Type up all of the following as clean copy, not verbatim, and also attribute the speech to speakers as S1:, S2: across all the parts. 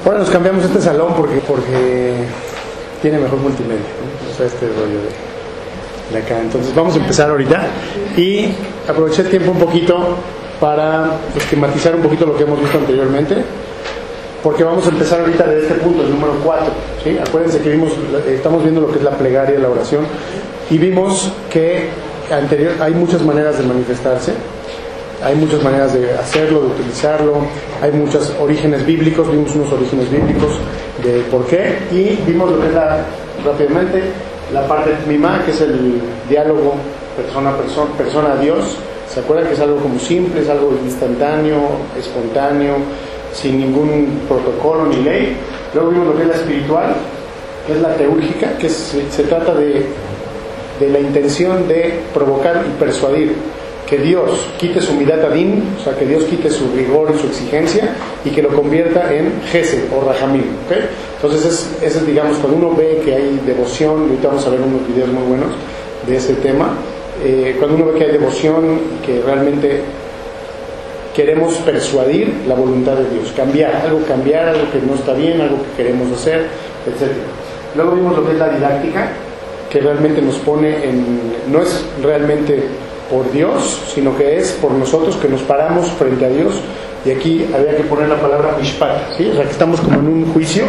S1: Ahora nos cambiamos este salón porque tiene mejor multimedia, ¿no? O sea, este rollo de acá. Entonces vamos a empezar ahorita y aproveché el tiempo un poquito para esquematizar un poquito lo que hemos visto anteriormente, porque vamos a empezar ahorita de este punto, el número 4, ¿sí? Acuérdense que estamos viendo lo que es la plegaria, la oración, y vimos que hay muchas maneras de manifestarse, hay muchas maneras de hacerlo, de utilizarlo, hay muchos orígenes bíblicos, vimos unos orígenes bíblicos de por qué, y vimos lo que es rápidamente la parte de Tmimá, que es el diálogo persona a Dios. ¿Se acuerdan que es algo como simple, es algo instantáneo, espontáneo, sin ningún protocolo ni ley? Luego vimos lo que es la espiritual, que es la teúrgica, que se trata de la intención de provocar y persuadir que Dios quite su midat adin, o sea, que Dios quite su rigor y su exigencia y que lo convierta en gesed o rahamim, ¿okay? Entonces es digamos, cuando uno ve que hay devoción, ahorita vamos a ver unos videos muy buenos de ese tema, cuando uno ve que hay devoción y que realmente queremos persuadir la voluntad de Dios, cambiar algo que no está bien, algo que queremos hacer, etc. Luego vimos lo que es la didáctica, que realmente nos pone no es realmente por Dios, sino que es por nosotros que nos paramos frente a Dios, y aquí había que poner la palabra mishpat, ¿sí? O sea, que estamos como en un juicio,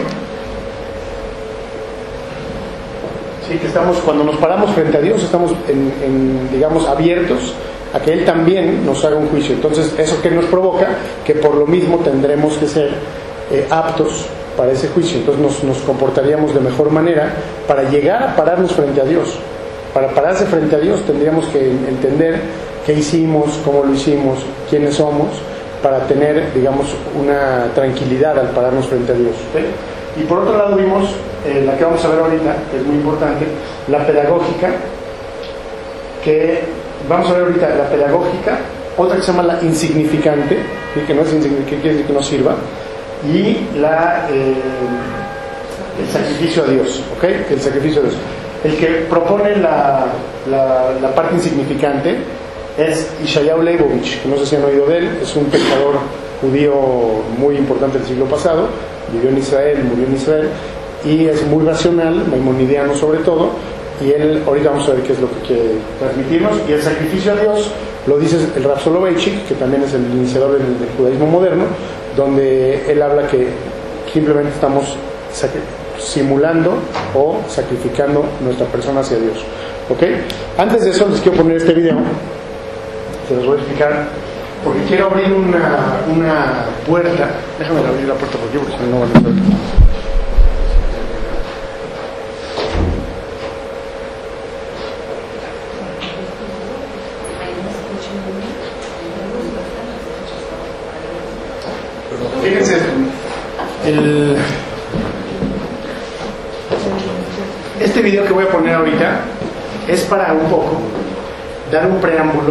S1: ¿sí? Que cuando nos paramos frente a Dios, estamos digamos, abiertos a que Él también nos haga un juicio. Entonces, ¿eso que nos provoca? Que por lo mismo tendremos que ser aptos para ese juicio. Entonces nos comportaríamos de mejor manera para llegar a pararnos frente a Dios. Para pararse frente a Dios tendríamos que entender qué hicimos, cómo lo hicimos, quiénes somos, para tener, digamos, una tranquilidad al pararnos frente a Dios, ¿okay? Y por otro lado vimos la que vamos a ver ahorita, que es muy importante, la pedagógica, que vamos a ver ahorita la pedagógica, otra que se llama la insignificante, ¿sí? Que no es insignificante, que quiere decir que no sirva, y el sacrificio a Dios, ¿ok? El sacrificio a Dios. El que propone la parte insignificante es Yeshayahu Leibovich, que no sé si han oído de él, es un pensador judío muy importante del siglo pasado, vivió en Israel, murió en Israel, y es muy racional, maimonidiano sobre todo, y él, ahorita vamos a ver qué es lo que quiere transmitirnos. Y el sacrificio a Dios lo dice el Rav Soloveitchik, que también es el iniciador del judaísmo moderno, donde él habla que simplemente estamos simulando o sacrificando nuestra persona hacia Dios, ¿ok? Antes de eso les quiero poner este video, se los voy a explicar, porque quiero abrir una puerta. Déjame abrir la puerta por aquí, porque si no van a ver. Fíjense, este video que voy a poner ahorita es para un poco dar un preámbulo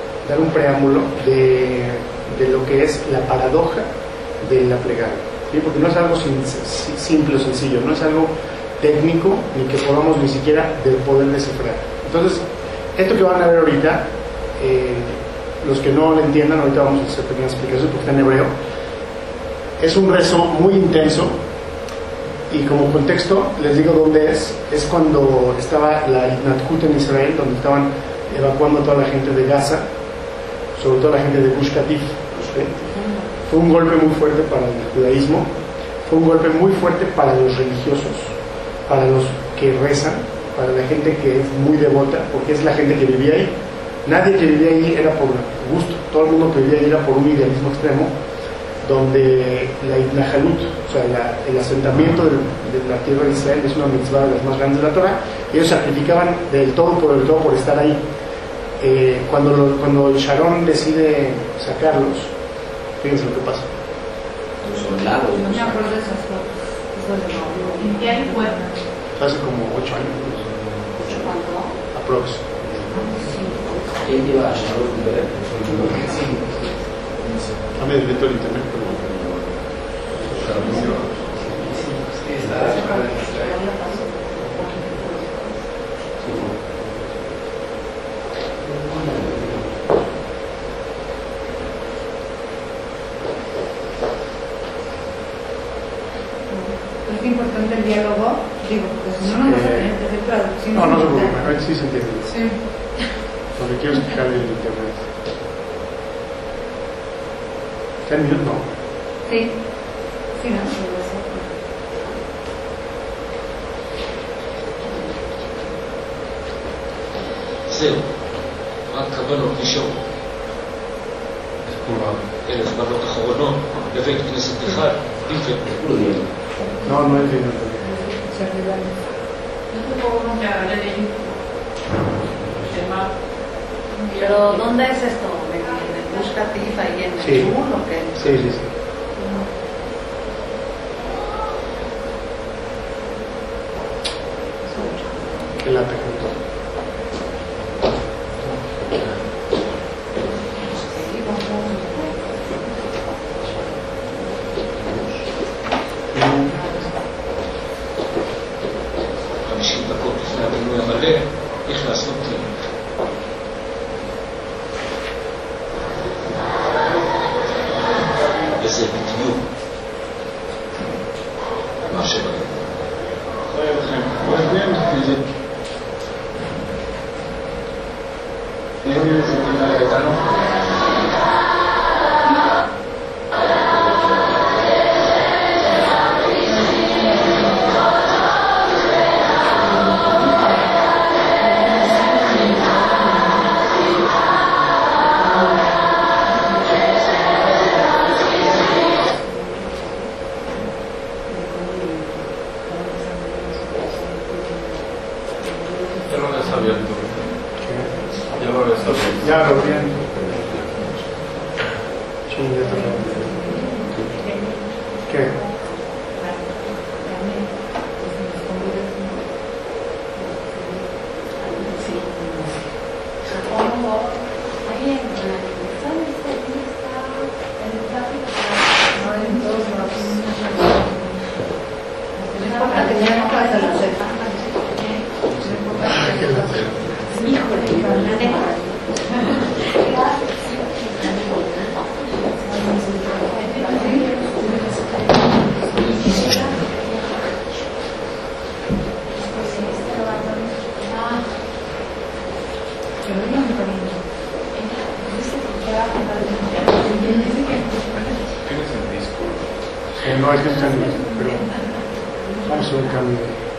S1: de lo que es la paradoja de la plegaria, ¿sí? Porque no es algo simple o sencillo, no es algo técnico ni que podamos ni siquiera poder descifrar. Entonces, esto que van a ver ahorita, los que no lo entiendan, ahorita vamos a hacer pequeñas explicaciones porque está en hebreo. Es un rezo muy intenso, y como contexto les digo dónde es cuando estaba la Itnatkut en Israel, donde estaban evacuando a toda la gente de Gaza, sobre todo la gente de Gush Katif, ¿sí? Fue un golpe muy fuerte para el judaísmo, fue un golpe muy fuerte para los religiosos, para los que rezan, para la gente que es muy devota, porque es la gente que vivía ahí. Nadie que vivía ahí era por gusto, todo el mundo que vivía ahí era por un idealismo extremo, donde la Itnahalut, o sea, el asentamiento de la tierra de Israel es una mitzvah de las más grandes de la Torah, y ellos sacrificaban del todo por estar ahí. Cuando Sharon decide sacarlos, fíjense lo que pasa.
S2: Son lagos, ¿no? Me acuerdo de esas fotos. ¿En qué año fue?
S1: Hace como 8 años.
S2: ¿Cuánto?
S1: Aprox.
S2: ¿Quién iba a Sharon?
S1: A mí desde todo el internet, pero
S3: es importante el diálogo, digo, pues no nos vas a tener que hacer traducción.
S1: No, no se preocupe, a ver si se entiende.
S3: Sí.
S1: Lo que quiero es explicarle el internet. ¿Está en mute? No.
S3: Sí. Sí, no.
S4: זהו, רק כוונות נשארו. אלף בנות אחרונות בבית כנסת אחד, בלתי.
S1: No, no entiendo.
S5: Pero ¿dónde es esto? ¿Me busca Tifa y en el
S1: Sí.
S5: sur o qué?
S1: Sí, sí, sí. Qué lata junto.
S4: דקות לפני המינוי המלא, נכנסנו פנימה. וזה בדיוק מה שבאים.
S1: Ya lo bien. ¿Qué? No, es que está en pero vamos a hacer un cambio.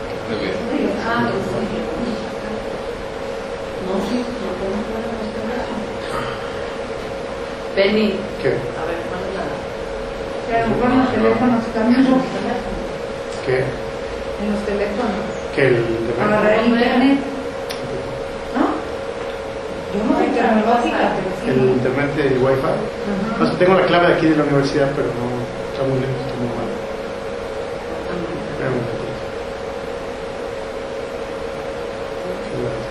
S5: Benny,
S1: ¿Qué?
S5: a ver, ¿cuál es la?
S3: Que a lo mejor en los teléfonos también.
S1: ¿Qué?
S3: En los teléfonos.
S1: ¿Qué? ¿El de
S3: Agarrar el internet. ¿No? Yo no sé qué es muy básica, pero sí.
S1: el internet de Wi-Fi?
S3: Ajá.
S1: No sé, tengo la clave de aquí de la universidad, pero no, está muy lento, está muy mal. Espera un momentito. Qué lata.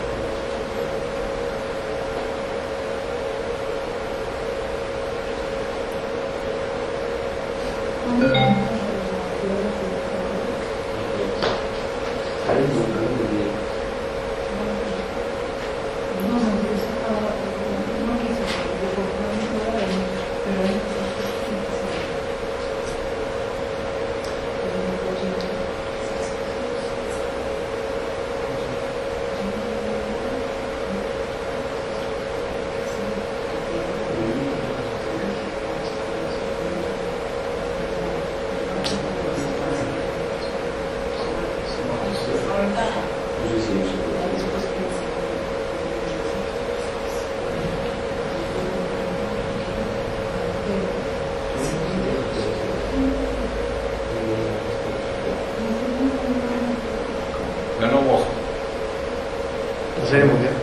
S4: Ganó Moscú.
S1: La serie mundial.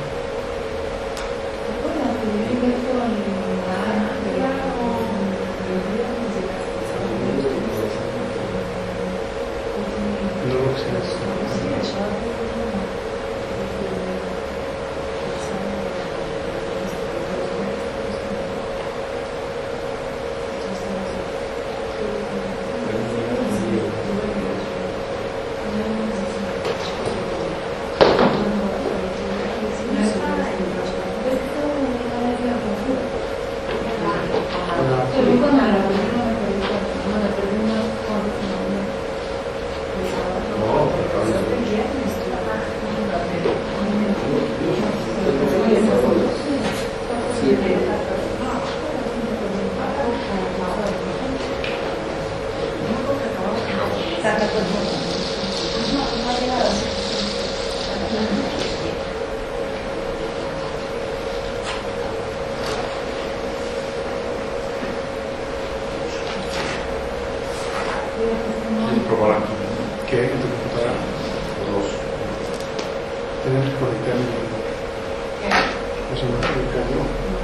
S1: No lo sé.
S4: ¿Quieres probar aquí?
S1: ¿Qué? ¿En tu computadora?
S4: Dos.
S1: Tenemos que conectarlo. No se me va a conectarlo.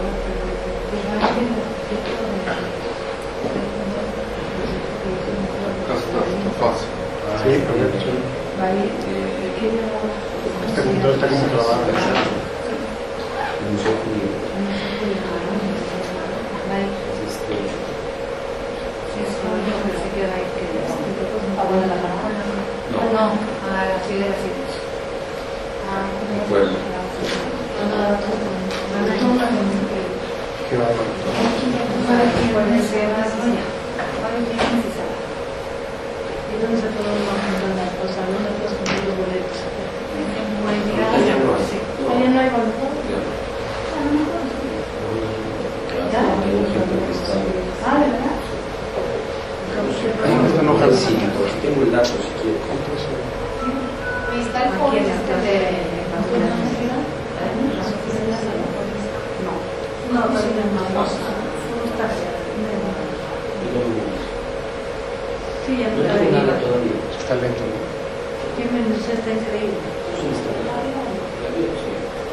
S4: Acá está fácil.
S1: Sí, correcto. Esta computadora está como trabada.
S5: No, así de así.
S4: Bueno.
S1: Qué bárbaro. Esta no jala.
S2: Tengo el dato si quieres.
S5: Está el joven de no, no, sí, ya
S2: No tengo nada todavía.
S1: Está lento, ¿no?
S5: qué menos está increíble.
S2: Sí, está bien. La vida, sí.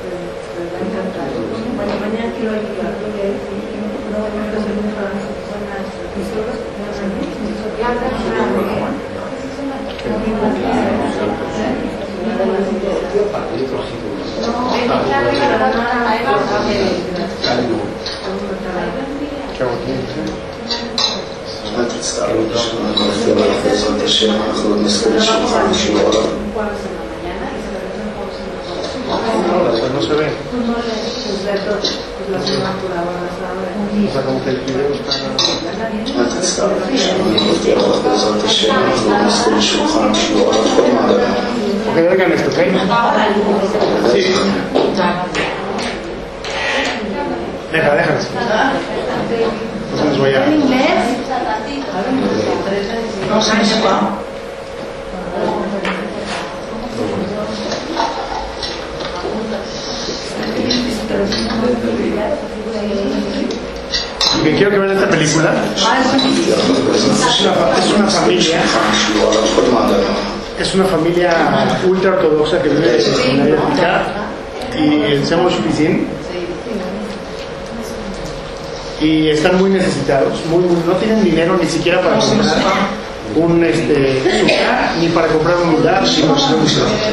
S5: Bueno, mañana quiero ayudar. No,
S1: Qué bonito.
S6: אל תצטערו בשמונה לפי בעזרת השם, אנחנו עוד נזכה לשולחן בשיעור הרב.
S1: No se ve. O sea, como que el video está...
S6: אל תצטערו בשמונה לפי בעזרת השם, אנחנו עוד נזכה לשולחן בשיעור הרב. כל מעגלה.
S1: Ok, oigan esto, ¿ok? Sí. Déjanos. No se nos vaya.
S5: ¿En inglés?
S3: No sé si va.
S1: Lo que quiero que vean esta película es una familia ultra ortodoxa que vive en la África y el Semo Shupizin, y están muy necesitados, no tienen dinero ni siquiera para comprar un suca, ni para comprar un lugar, ni para comprar un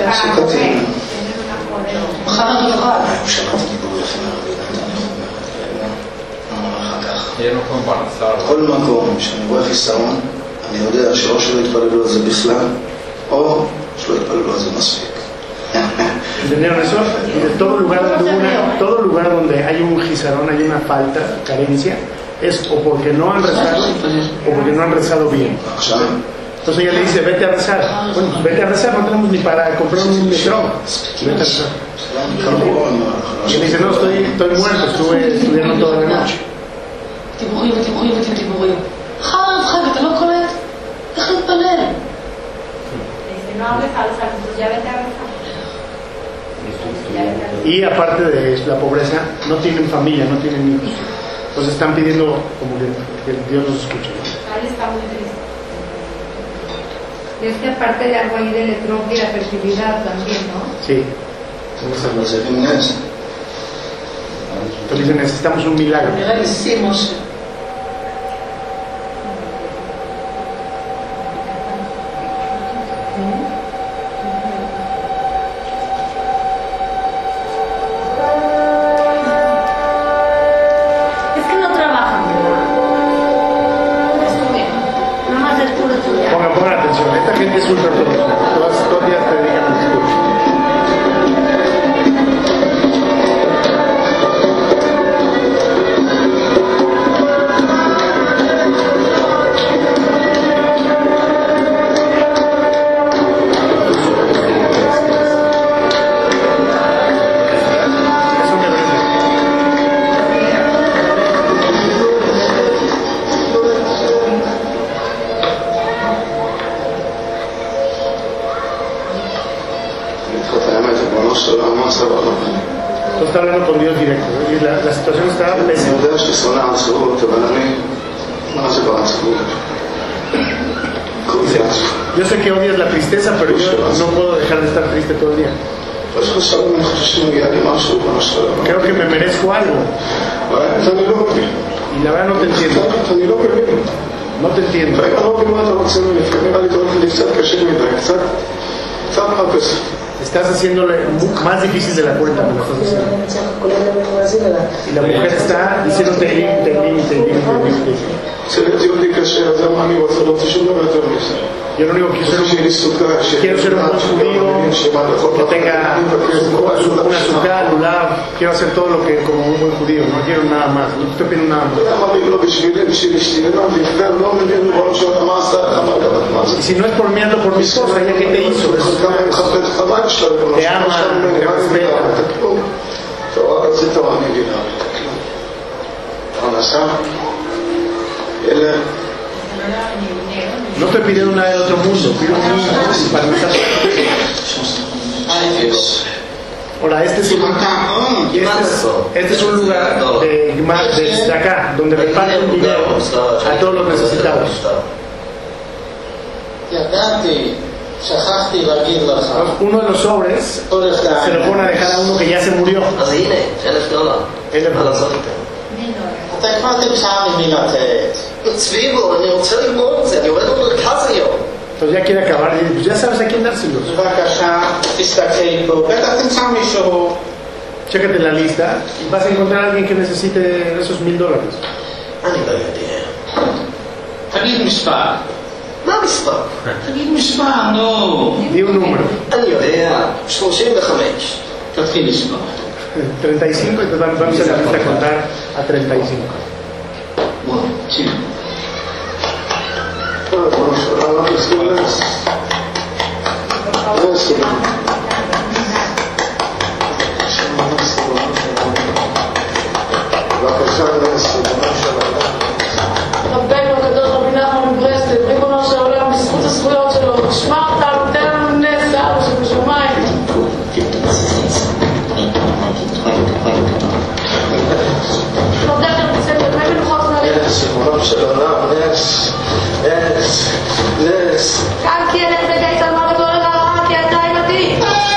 S4: ella no fue embarazada.
S6: כל מקום שאני רואה חיסרון, אני יודע שאו שלא יתפללו על זה בכלל, או שלא יתפללו על זה מספיק.
S1: ¿Entendieron eso? Y de todo lugar donde hay un gizarón, hay una falta, carencia, es o porque no han rezado o porque no han rezado bien.
S6: עכשיו,
S1: Entonces ella le dice, vete a rezar. Bueno, pues vete a rezar, no tenemos ni para comprar un metro. Vete a rezar. Y él dice, no, estoy muerto, estuve estudiando toda la noche.
S3: דיבורים. חם, אתה לא קולט? איך להתפלל?
S5: No hables a los adultos, ya vete a rezar.
S1: Y aparte de la pobreza, no tienen familia, no tienen hijos. Entonces están pidiendo como que Dios los escuche.
S5: Ahí está muy triste.
S3: Y es que aparte de algo ahí de electrón y la fertilidad también, ¿no?
S1: Sí.
S6: אבל זה בנס.
S1: Entonces dicen, necesitamos un milagro.
S3: נראה לי סימוש.
S5: Es que no trabajan, ¿verdad? Estudian. Nada más es puro estudiar.
S1: Pongan atención, esta gente es ultra ortodoxa. Todos los días te dedican al estudio. Eso me parece.
S6: סבבה.
S1: Tú estás hablando con Dios directo, ¿no? Y la situación está
S6: אני
S1: pésima.
S6: יודע ששונא עצבות, אבל אני, מה זה בעצבות? כל זה עצבות.
S1: Yo sé que odias la tristeza, pero yo no puedo dejar de estar triste todo el día.
S6: אז עכשיו אני חושב שמגיע לי משהו במשהו.
S1: Creo que me merezco algo.
S6: אני לא מבין.
S1: Y la verdad no te entiendo.
S6: אני לא מבין.
S1: No te entiendo.
S6: רגע, לא מבין מה אתה רוצה ממני. נראה לי זה הולך לי קצת קשה מדי. קצת מחפש.
S1: Estás haciéndole más difícil de la cuenta, me lo estás haciendo. Y la mujer está diciendo te
S6: זה לטיעון לי קשה, אז מה אני רוצה? לא רוצה שום דבר יותר מזה.
S1: Yo lo único que quiero ser un buen judío, que tenga un azúcar, lulav, quiero hacer todo lo que como un buen judío, no quiero nada más, no estoy pidiendo nada más. Y si no es por mí, hazlo por mi esposa, ella que te hizo, te ama, te respeta. No estoy pidiendo nada del otro mundo, pido un niño para empezar. Ahora, este es un lugar de acá, donde reparten dinero a todos los necesitados. Uno de los sobres se lo pone a dejar a uno que ya se murió.
S7: אתה כבר תמצא ממי לתת.
S4: צביבו, אני רוצה ללמוד את זה, אני עובד במרכז היום.
S1: Entonces ya quiere acabar y pues ya sabes a quién dárselos.
S7: בבקשה, תסתכל פה, בטח תמצא מישהו.
S1: Chécate la lista y vas a encontrar a alguien que necesite esos $1,000.
S4: אני לא יודע.
S7: תגיד מספר.
S4: מה מספר?
S7: תגיד מספר, נו.
S1: Di un número.
S4: אני יודע, 35.
S7: תתחיל לספור.
S1: 35 y te vamos a empezar a contar a 35.
S7: וואו, תשמע.
S3: רבנו הקדוש רבי נחמן מברסלב, ריבונו של עולם, בזכות הזכויות שלו, שמע אותנו, תן לנו נס אבא שבשמיים. כאן כי אין בדי תלמה ותולד הרעה, כי אתה עמדי.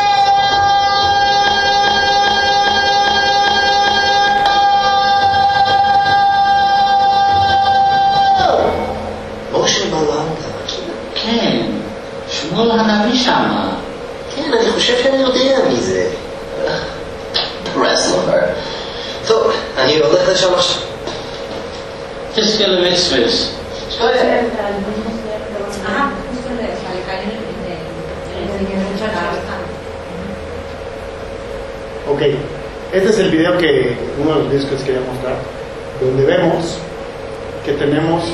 S4: משה מלנדה.
S7: כן, שמואל הנביא שמה.
S4: כן, אני חושב שאני יודע מי זה. רסלר. טוב, אני הולך לשם עכשיו.
S7: תזכה למצווס.
S1: Ok, este es el video que, uno de los videos que les quería mostrar, donde vemos que tenemos...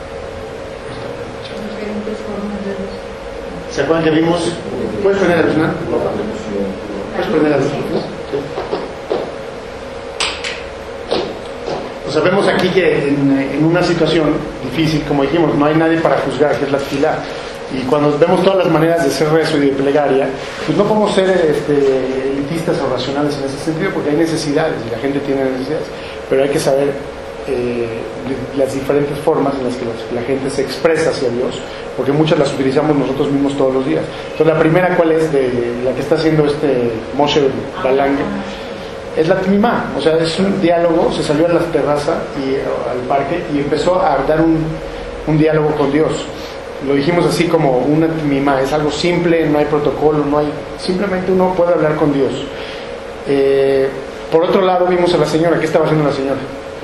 S1: ¿Se acuerdan que vimos? ¿Puedes prender el final? ¿Puedes prender el final? O sea, vemos aquí que en una situación difícil, como dijimos, no hay nadie para juzgar, que es la tefilá. Y cuando vemos todas las maneras de ser rezo y de plegaria, pues no podemos ser elitistas o racionales en ese sentido, porque hay necesidades y la gente tiene necesidades. Pero hay que saber las diferentes formas en las que la gente se expresa hacia Dios, porque muchas las utilizamos nosotros mismos todos los días. Entonces, la primera, ¿cuál es? De la que está haciendo Moshe Balang, es la tmimá. O sea, es un diálogo, se salió a la terraza y al parque y empezó a dar un diálogo con Dios. Lo dijimos así como una tmimá, es algo simple, no hay protocolo, no hay, simplemente uno puede hablar con Dios. Por otro lado vimos a la señora. ¿Qué estaba haciendo la señora?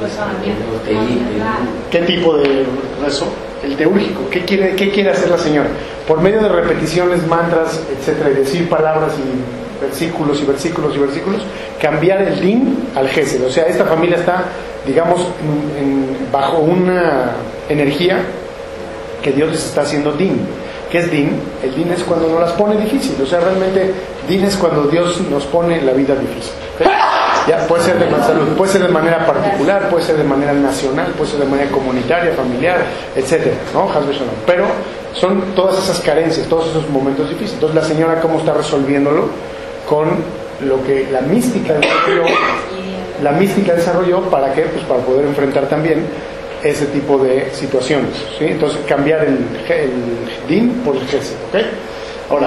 S1: ¿Qué tipo de rezo? El teúrgico. ¿Qué quiere hacer la señora? Por medio de repeticiones, mantras, etcétera, y decir palabras y versículos y versículos y versículos, cambiar el din al gesed. O sea, esta familia está, digamos, bajo una energía que Dios les está haciendo din. ¿Qué es din? El din es cuando nos las pone difícil. O sea, realmente din es cuando Dios nos pone la vida difícil. ¿Okay? Ya, puede ser de salud, puede ser de manera particular, puede ser de manera nacional, puede ser de manera comunitaria, familiar, etcétera, ¿no? Pero son todas esas carencias, todos esos momentos difíciles. Entonces la señora, ¿cómo está resolviéndolo? Con lo que la mística desarrolló, ¿para qué? Pues para poder enfrentar también ese tipo de situaciones, ¿sí? Entonces cambiar el din por el gesed, ¿ok? Ahora,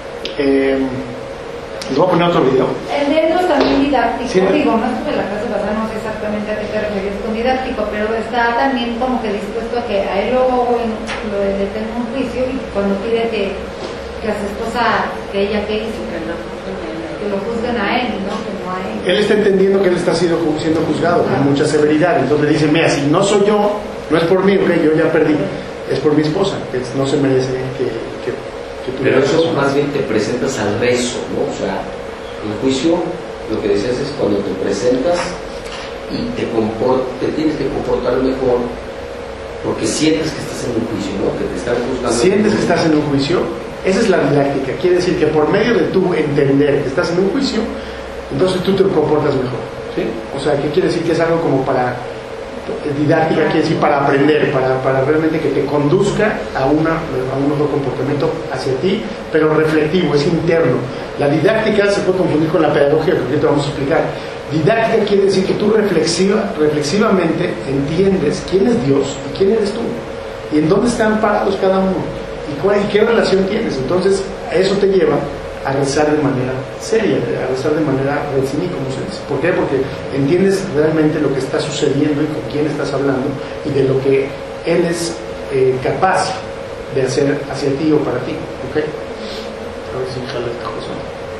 S1: les voy a poner otro video.
S5: El de ellos también didáctico,
S1: Sí.
S5: digo, no estuve en la clase pasada, no sé exactamente a qué te refieres con didáctico, pero está también como que dispuesto a que a él lo detenga un juicio y cuando pide que a su esposa, que ella que hizo, que lo juzguen a él, ¿no? Que no a él.
S1: Él está entendiendo que él está siendo juzgado con mucha severidad, entonces le dice, mira, si no soy yo, no es por mí, ok, yo ya perdí, es por mi esposa, que no se merece que tú
S8: Pero
S1: hagas
S8: eso más bien te presentas al rezo, ¿no? O sea, el juicio, lo que decías es cuando te presentas y te tienes que comportar mejor porque sientes que estás en un juicio, ¿no? Que te están juzgando.
S1: Sientes que estás en un juicio, esa es la didáctica, quiere decir que por medio de tu entender que estás en un juicio, entonces tú te comportas mejor, ¿sí? O sea, ¿qué quiere decir? Que es algo como para, didáctica quiere decir para aprender, para realmente que te conduzca a un mejor comportamiento hacia ti, pero reflectivo, es interno. La didáctica se puede confundir con la pedagogía, porque te vamos a explicar. Didáctica quiere decir que tú reflexivamente entiendes quién es Dios y quién eres tú, y en dónde están parados cada uno, y qué relación tienes. Entonces, eso te lleva a rezar de manera seria, a rezar de manera reziní, como se dice. ¿Por qué? Porque entiendes realmente lo que está sucediendo y con quién estás hablando y de lo que Él es capaz de hacer hacia ti o para ti. ¿Ok? A ver si jala esta cosa.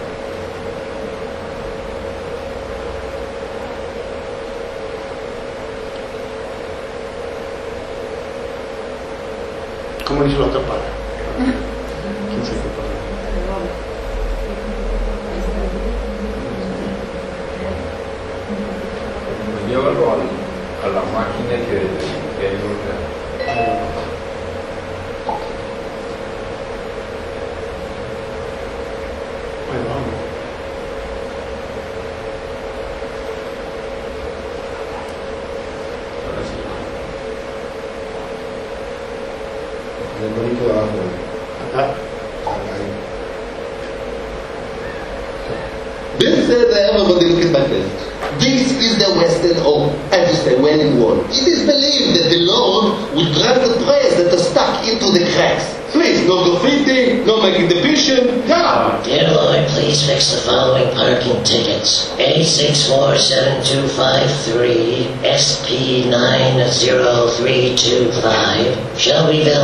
S1: ¿Cómo hizo la otra parte? ¿Quién se qué pasa?
S9: Llévalo a la máquina que hay ahorita.
S1: Bueno, vamos.
S9: Ahora sí.
S10: El bonito de abajo.
S1: Acá.
S6: This everybody look at this. This is the Western Hope, and it's the Wailing Wall. It is believed that the Lord will grant the prayers that are stuck into the cracks. Please, no graffiti, no making division, no.
S11: Dear Lord, please fix the following parking tickets. A647253, SP90325, Shelbyville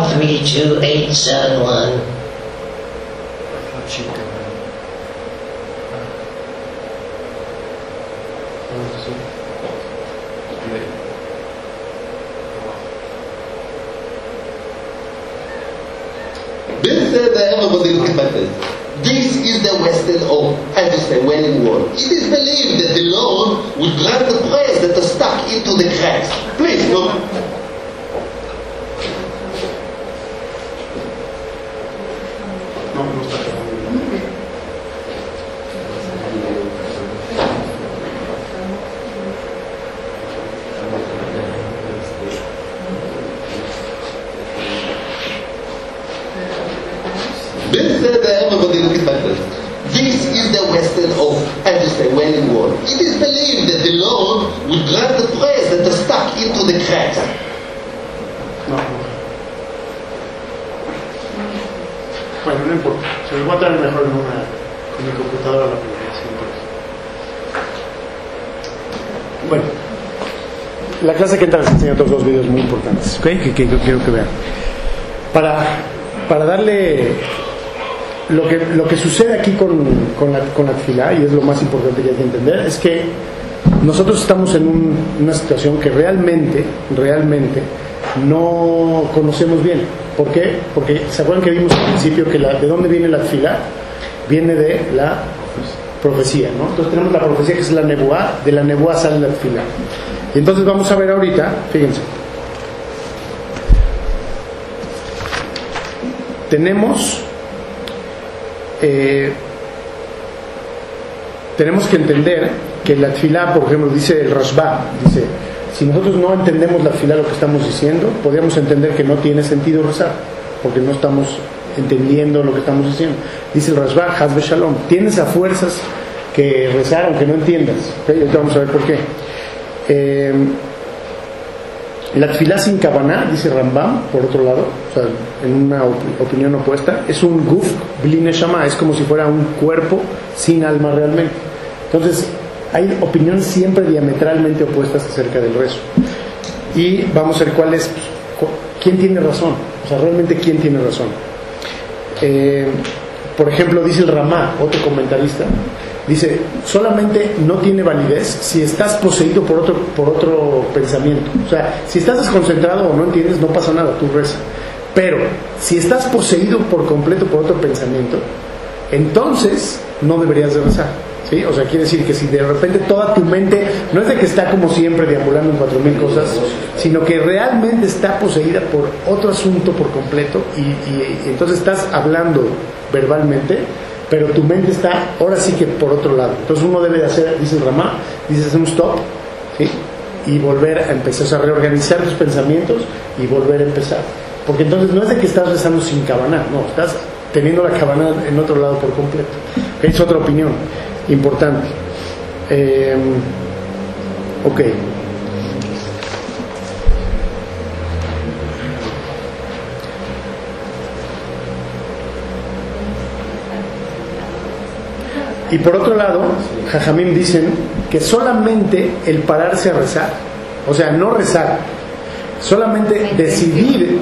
S11: 932871.
S6: Everybody look at this. This is the Western Hope, and it's the Wailing Wall. It is believed that the Lord will grant the prayers that are stuck into the cracks. Please, no.
S1: No está claro.
S6: Everybody look at this. This is the Western Hope, and it's the Wailing Wall. It is believed that the Lord will grant the prayers that are stuck into the cracks.
S1: No. Bueno, no importa. Se los voy a traer mejor en mi computadora la presentación. Bueno, la clase que entra les enseño otros dos videos muy importantes, ¿ok? Que quiero que vean. Para darle lo que sucede aquí con la tefilá, y es lo más importante que hay que entender, es que nosotros estamos en una situación que realmente no conocemos bien. ¿Por qué? Porque ¿se acuerdan que vimos al principio que de dónde viene la tefilá? Viene de la profecía, ¿no? Entonces tenemos la profecía que es la nebuá, de la nebuá sale la tefilá. Y entonces vamos a ver ahorita, fíjense, tenemos que entender que la tefilá, por ejemplo, dice el Rashba, dice, si nosotros no entendemos la tefilá, lo que estamos diciendo, podríamos entender que no tiene sentido rezar, porque no estamos entendiendo lo que estamos diciendo. Dice el Rashba, Haz Shalom, tienes a fuerzas que rezar aunque no entiendas. ¿Okay? Ahorita vamos a ver por qué. La tefilá sin kavaná, dice Rambam, por otro lado, o sea, en una opinión opuesta, es un guf bli neshama, es como si fuera un cuerpo sin alma realmente. Entonces, hay opiniones siempre diametralmente opuestas acerca del rezo. Y vamos a ver cuál es, quién tiene razón, o sea, realmente quién tiene razón. Por ejemplo, dice el Ramá, otro comentarista, dice, solamente no tiene validez si estás poseído por otro pensamiento. O sea, si estás desconcentrado o no entiendes, no pasa nada, tú reza. Pero si estás poseído por completo por otro pensamiento, entonces no deberías de rezar, ¿sí? O sea, quiere decir que si de repente toda tu mente no es de que está como siempre deambulando en 4000 cosas, sino que realmente está poseída por otro asunto por completo y entonces estás hablando verbalmente, pero tu mente está ahora sí que por otro lado. Entonces uno debe de hacer, dice el Ramá, dice hacer un stop, ¿sí? Y volver a empezar, o sea, reorganizar tus pensamientos y volver a empezar. Porque entonces no es de que estás rezando sin kavaná, no, estás teniendo la kavaná en otro lado por completo. Es otra opinión importante. Ok. Y por otro lado, Jajamim dicen que solamente el pararse a rezar, o sea, no rezar, solamente decidir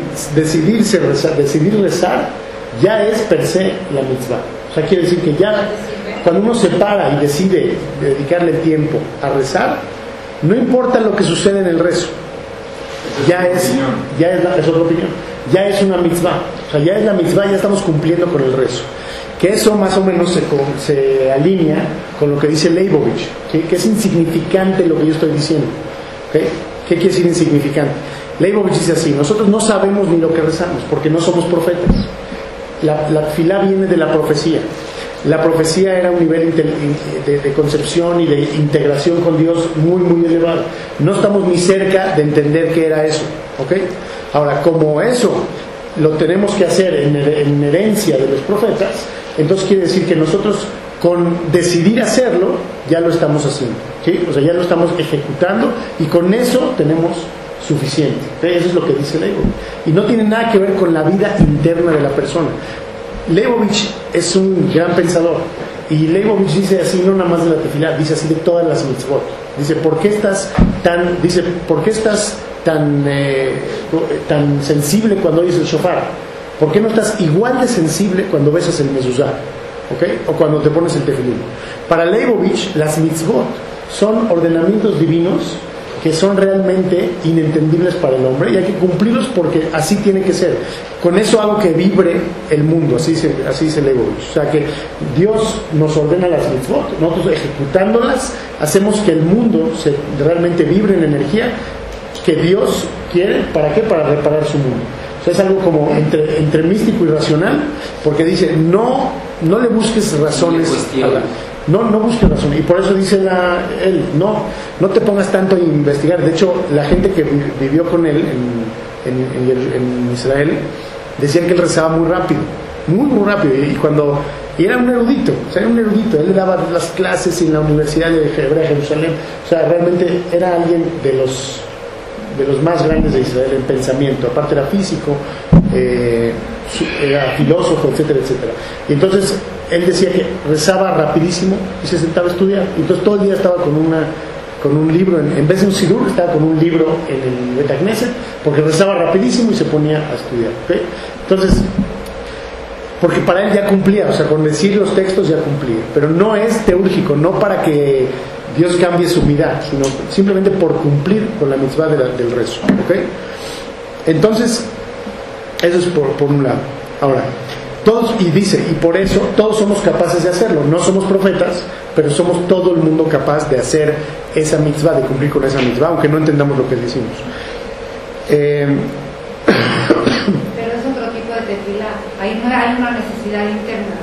S1: rezar, ya es per se la mitzvah. O sea, quiere decir que ya cuando uno se para y decide dedicarle tiempo a rezar, no importa lo que sucede en el rezo, es otra opinión, ya es una mitzvah, o sea, ya es la mitzvah, ya estamos cumpliendo con el rezo. Que eso más o menos se alinea con lo que dice Leibovich, ¿sí? Que es insignificante lo que yo estoy diciendo, ¿okay? ¿Qué quiere decir insignificante? Leibovich dice así: nosotros no sabemos ni lo que rezamos porque no somos profetas. La tefilá viene de la profecía. La profecía era un nivel de concepción y de integración con Dios muy muy elevado. No estamos ni cerca de entender qué era eso, ¿ok? Ahora, como eso lo tenemos que hacer en herencia de los profetas, entonces quiere decir que nosotros con decidir hacerlo ya lo estamos haciendo, ¿sí? O sea, ya lo estamos ejecutando y con eso tenemos suficiente. Eso es lo que dice Leibovich. Y no tiene nada que ver con la vida interna de la persona. Leibovich es un gran pensador y Leibovich dice así, no nada más de la tefilá, dice así de todas las mitzvot. Dice, ¿por qué estás tan sensible cuando oyes el shofar? ¿Por qué no estás igual de sensible cuando besas el mezuzá? ¿Okay? O cuando te pones el tefilín. Para Leibovich, las mitzvot son ordenamientos divinos que son realmente inentendibles para el hombre y hay que cumplirlos porque así tiene que ser. Con eso hago que vibre el mundo, así dice Leibovich. O sea que Dios nos ordena las mitzvot, nosotros ejecutándolas hacemos que el mundo realmente vibre en energía que Dios quiere. ¿Para qué? Para reparar su mundo. O sea, es algo como entre místico y racional, porque dice, no le busques razones a la... No busques razones. Y por eso dice él, no te pongas tanto a investigar. De hecho, la gente que vivió con él en Israel, decían que él rezaba muy rápido, muy rápido. Y era un erudito, él le daba las clases en la Universidad de Hebrea, Jerusalén. O sea, realmente era alguien de los más grandes de Israel en pensamiento. Aparte era físico, era filósofo, etcétera. Y entonces él decía que rezaba rapidísimo y se sentaba a estudiar. Y entonces todo el día estaba con un libro, en vez de un sidur, estaba con un libro en el Bet Knesset, porque rezaba rapidísimo y se ponía a estudiar, ¿okay? Entonces, porque para él ya cumplía, o sea, con decir los textos ya cumplía, pero no es teúrgico, no para que Dios cambie su vida, sino simplemente por cumplir con la mitzvah del rezo, ¿ok? Entonces, eso es por un lado. Ahora, y por eso todos somos capaces de hacerlo. No somos profetas, pero somos todo el mundo capaz de hacer esa mitzvah, de cumplir con esa mitzvah, aunque no entendamos lo que decimos.
S5: Pero es otro tipo de tefilá. Ahí no hay una necesidad interna.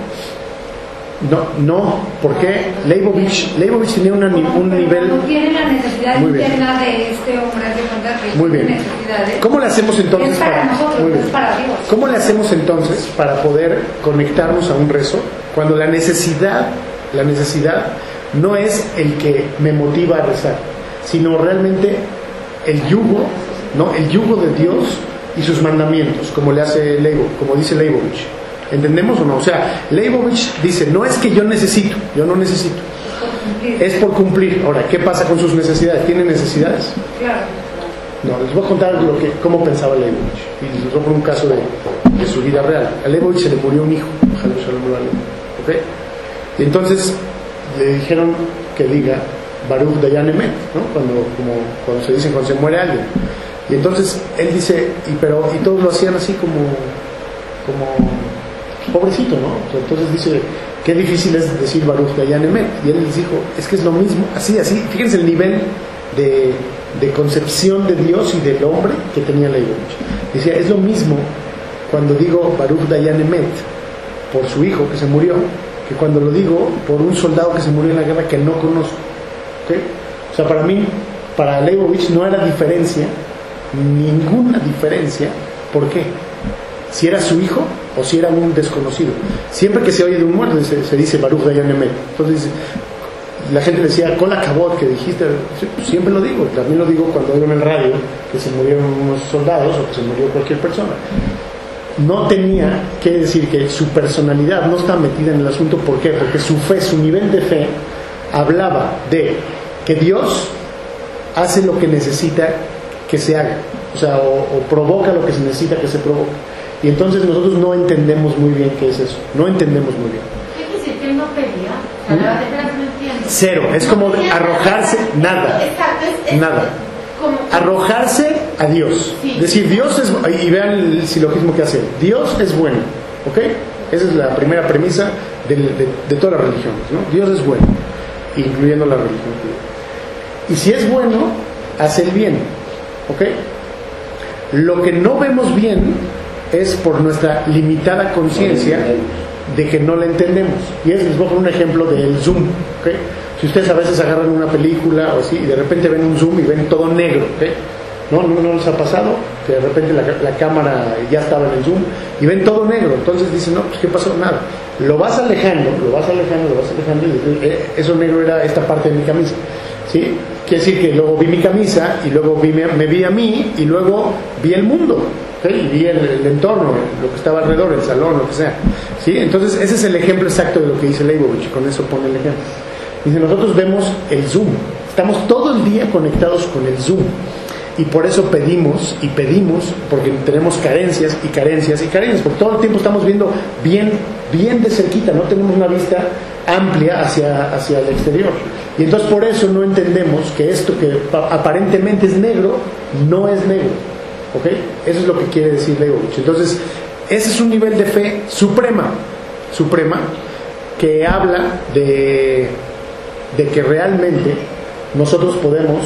S1: No, porque Leibovich tenía un nivel...
S5: No tiene la necesidad interna de este hombre de contar que
S1: muy bien.
S5: Necesidades.
S1: ¿Cómo le hacemos entonces
S5: es para nosotros, no es para Dios?
S1: ¿Cómo le hacemos entonces para poder conectarnos a un rezo cuando la necesidad no es el que me motiva a rezar, sino realmente el yugo, ¿no? El yugo de Dios y sus mandamientos, como le hace como dice Leibovich. ¿Entendemos o no? O sea, Leibovich dice, no es que yo no necesito, es por cumplir. Ahora, ¿qué pasa con sus necesidades? ¿Tiene necesidades?
S5: Claro.
S1: No, les voy a contar cómo pensaba Leibovich. Y les voy a poner un caso de su vida real. A Leibovich se le murió un hijo, ¿ok? Y entonces le dijeron que diga Baruch Dayan Emet, ¿no? Cuando se dice, cuando se muere alguien. Y entonces él dice, y todos lo hacían así como pobrecito, ¿no? Entonces dice, qué difícil es decir Baruch Dayan Emet. Y él les dijo, es que es lo mismo, así, fíjense el nivel de concepción de Dios y del hombre que tenía Leibovich. Decía, es lo mismo cuando digo Baruch Dayan Emet por su hijo que se murió, que cuando lo digo por un soldado que se murió en la guerra que no conozco. ¿Okay? O sea, para Leibovich no era diferencia, ninguna diferencia. ¿Por qué? Si era su hijo o si era un desconocido. Siempre que se oye de un muerto se dice Baruch Dayan Emet. Entonces la gente decía, Kol HaKavod, que dijiste, siempre lo digo, también lo digo cuando oigo en el radio que se murieron unos soldados o que se murió cualquier persona. No tenía que decir que su personalidad no está metida en el asunto. ¿Por qué? Porque su fe, su nivel de fe hablaba de que Dios hace lo que necesita que se haga, o sea, o provoca lo que se necesita que se provoque. Y entonces nosotros no entendemos muy bien qué es eso, no entendemos muy bien.
S12: ¿Qué quiere decir que él no pedía? O sea, la verdad no entiendo.
S1: Cero, es como arrojarse, nada, nada. Arrojarse a Dios, decir Dios es, y vean el silogismo que hace, Dios es bueno, ¿ok? Esa es la primera premisa de todas las religiones, ¿no? Dios es bueno, incluyendo la religión judía. Y si es bueno, hace el bien, ¿ok? Lo que no vemos bien es por nuestra limitada conciencia de que no la entendemos. Y les voy a poner un ejemplo del zoom, ¿ok? Si ustedes a veces agarran una película o así y de repente ven un zoom y ven todo negro, ¿okay? ¿No les ha pasado? Que de repente la cámara ya estaba en el zoom y ven todo negro. Entonces dicen, no, pues ¿qué pasó? Nada. Lo vas alejando y eso negro era esta parte de mi camisa, ¿sí? Quiere decir que luego vi mi camisa y luego me vi a mí y luego vi el mundo, ¿okay? Y vi el entorno, lo que estaba alrededor, el salón, lo que sea, ¿sí? Entonces ese es el ejemplo exacto de lo que dice Leibovich. Con eso pone el ejemplo. Dice, nosotros vemos el Zoom, estamos todo el día conectados con el Zoom y por eso pedimos, porque tenemos carencias, porque todo el tiempo estamos viendo bien de cerquita, no tenemos una vista amplia hacia el exterior, y entonces por eso no entendemos que esto que aparentemente es negro, no es negro, ¿ok? Eso es lo que quiere decir Leibovich. Entonces ese es un nivel de fe suprema, que habla de que realmente nosotros podemos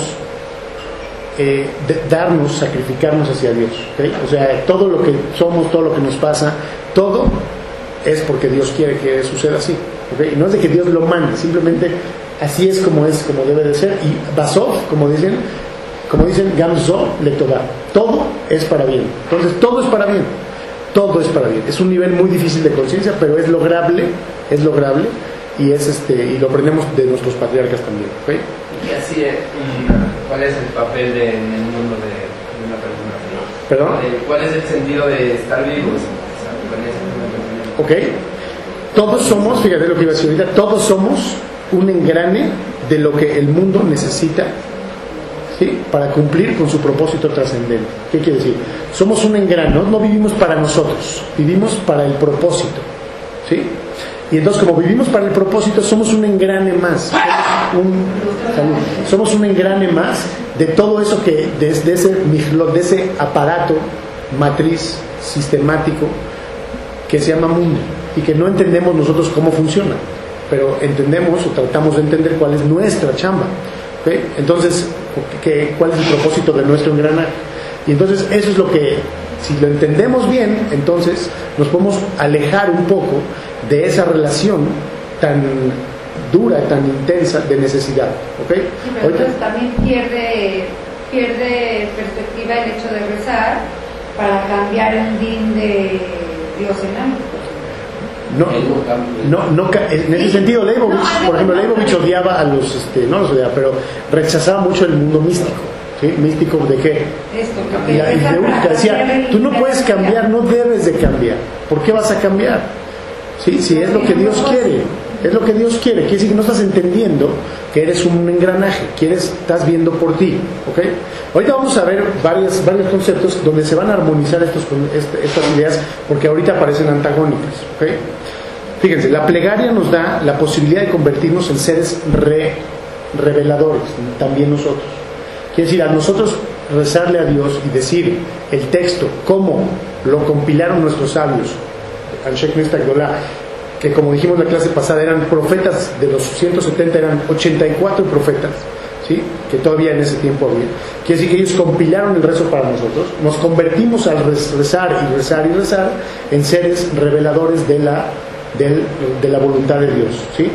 S1: darnos, sacrificarnos hacia Dios, ¿okay? O sea, todo lo que somos, todo lo que nos pasa, todo es porque Dios quiere que suceda así, ¿okay? No es de que Dios lo mande, simplemente así es, como debe de ser. Y Basov, como dicen Gamzo Letová, todo es para bien. Entonces todo es para bien, es un nivel muy difícil de conciencia, pero es lograble, y y lo aprendemos de nuestros patriarcas también, ¿okay?
S13: Y así es. ¿Cuál es el papel en el mundo de una persona?
S1: ¿Perdón?
S13: ¿Cuál es el sentido de estar vivos?
S1: Ok, todos somos, fíjate lo que iba a decir ahorita, todos somos un engrane de lo que el mundo necesita, ¿sí? Para cumplir con su propósito trascendente. ¿Qué quiere decir? Somos un engrane, no vivimos para nosotros, vivimos para el propósito, ¿sí? Y entonces, como vivimos para el propósito, somos un engrane más. Somos un engrane más de todo eso que, de ese aparato matriz sistemático que se llama mundo y que no entendemos nosotros cómo funciona, pero entendemos o tratamos de entender cuál es nuestra chamba, ¿okay? Entonces, cuál es el propósito de nuestro engranaje. Y entonces, eso es lo que, si lo entendemos bien, entonces nos podemos alejar un poco de esa relación tan dura, tan intensa de necesidad, ¿ok?
S5: Sí, pero entonces también pierde perspectiva el hecho de rezar para cambiar un din de Dios en algo.
S1: en ese sentido Leibovitz, por ejemplo, Leibovitz odiaba a los, no los odiaba, pero rechazaba mucho el mundo místico. ¿Sí? ¿Místico de qué? Y decía, tú no puedes cambiar, no debes de cambiar. ¿Por qué vas a cambiar? ¿Sí? Si es lo que Dios quiere, es lo que Dios quiere. Quiere decir que no estás entendiendo que eres un engranaje, estás viendo por ti. ¿Okay? Ahorita vamos a ver varios conceptos donde se van a armonizar estas ideas, porque ahorita parecen antagónicas. ¿Okay? Fíjense, la plegaria nos da la posibilidad de convertirnos en seres reveladores, también nosotros. Quiere decir, a nosotros rezarle a Dios y decir el texto, cómo lo compilaron nuestros sabios, Anshe Knesset Agdolá, que como dijimos en la clase pasada, eran profetas, de los 170 eran 84 profetas, ¿sí? Que todavía en ese tiempo había. Quiere decir que ellos compilaron el rezo para nosotros, nos convertimos al rezar y rezar y rezar en seres reveladores de la voluntad de Dios, ¿sí?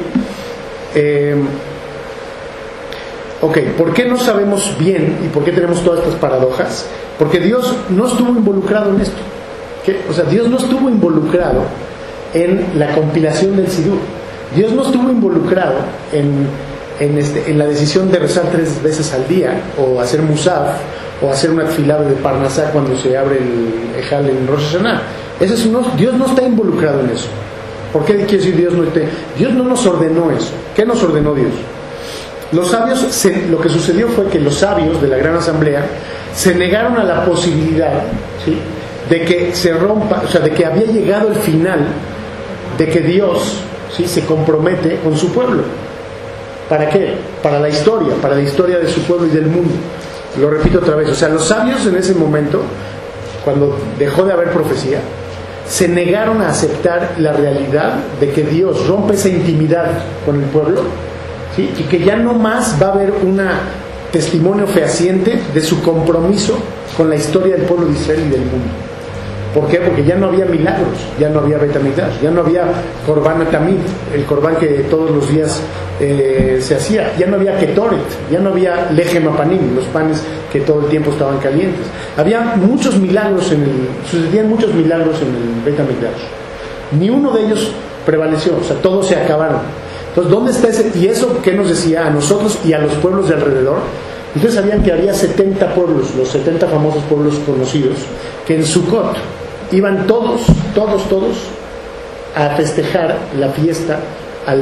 S1: Ok, ¿por qué no sabemos bien y por qué tenemos todas estas paradojas? Porque Dios no estuvo involucrado en esto. ¿Qué? O sea, Dios no estuvo involucrado en la compilación del Sidur. Dios no estuvo involucrado en la decisión de rezar 3 veces al día, o hacer musaf, o hacer una tefilá de Parnasá cuando se abre el Ejal en Rosh Hashanah. Dios no está involucrado en eso. ¿Por qué quiere decir Dios no esté? Dios no nos ordenó eso. ¿Qué nos ordenó Dios? Los sabios, lo que sucedió fue que los sabios de la Gran Asamblea se negaron a la posibilidad, ¿sí?, de que se rompa, o sea, de que había llegado el final, de que Dios, ¿sí?, se compromete con su pueblo. ¿Para qué? Para la historia de su pueblo y del mundo. Lo repito otra vez, o sea, los sabios en ese momento, cuando dejó de haber profecía, se negaron a aceptar la realidad de que Dios rompe esa intimidad con el pueblo, ¿sí?, y que ya no más va a haber un testimonio fehaciente de su compromiso con la historia del pueblo de Israel y del mundo. ¿Por qué? Porque ya no había milagros, ya no había Bet HaMikdash, ya no había Korban Tamid, el Korban que todos los días se hacía, ya no había Ketoret, ya no había Lechem Apanim, los panes que todo el tiempo estaban calientes. Había muchos milagros sucedían muchos milagros en el Bet HaMikdash. Ni uno de ellos prevaleció, o sea, todos se acabaron. Entonces, ¿dónde está ese? ¿Y eso qué nos decía a nosotros y a los pueblos de alrededor? Ustedes sabían que había 70 pueblos, los 70 famosos pueblos conocidos, que en Sukkot iban todos a festejar la fiesta al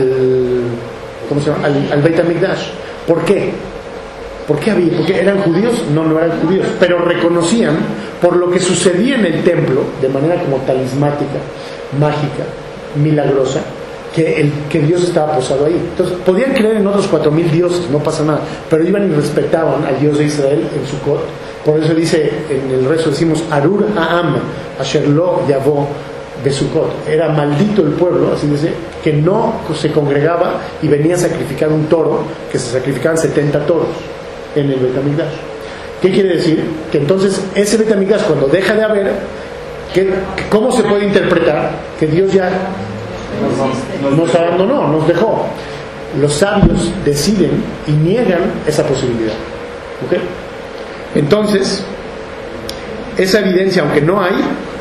S1: Beit HaMikdash. ¿Por qué? ¿Por qué había? ¿Porque eran judíos? No eran judíos, pero reconocían por lo que sucedía en el templo, de manera como talismática, mágica, milagrosa, que Dios estaba posado ahí. Entonces, podían creer en otros 4,000 dioses, no pasa nada, pero iban y respetaban al Dios de Israel en Sukkot. Por eso dice, en el rezo decimos, Arur Ha'am, Asher Lo Yavo Besukot. Era maldito el pueblo, así dice, que no se congregaba y venía a sacrificar un toro, que se sacrificaban 70 toros en el Bet HaMikdash. ¿Qué quiere decir? Que entonces ese Bet HaMikdash, cuando deja de haber, ¿cómo se puede interpretar? Que Dios ya nos abandonó, nos dejó. Los sabios deciden y niegan esa posibilidad. ¿Ok? Entonces, esa evidencia, aunque no hay,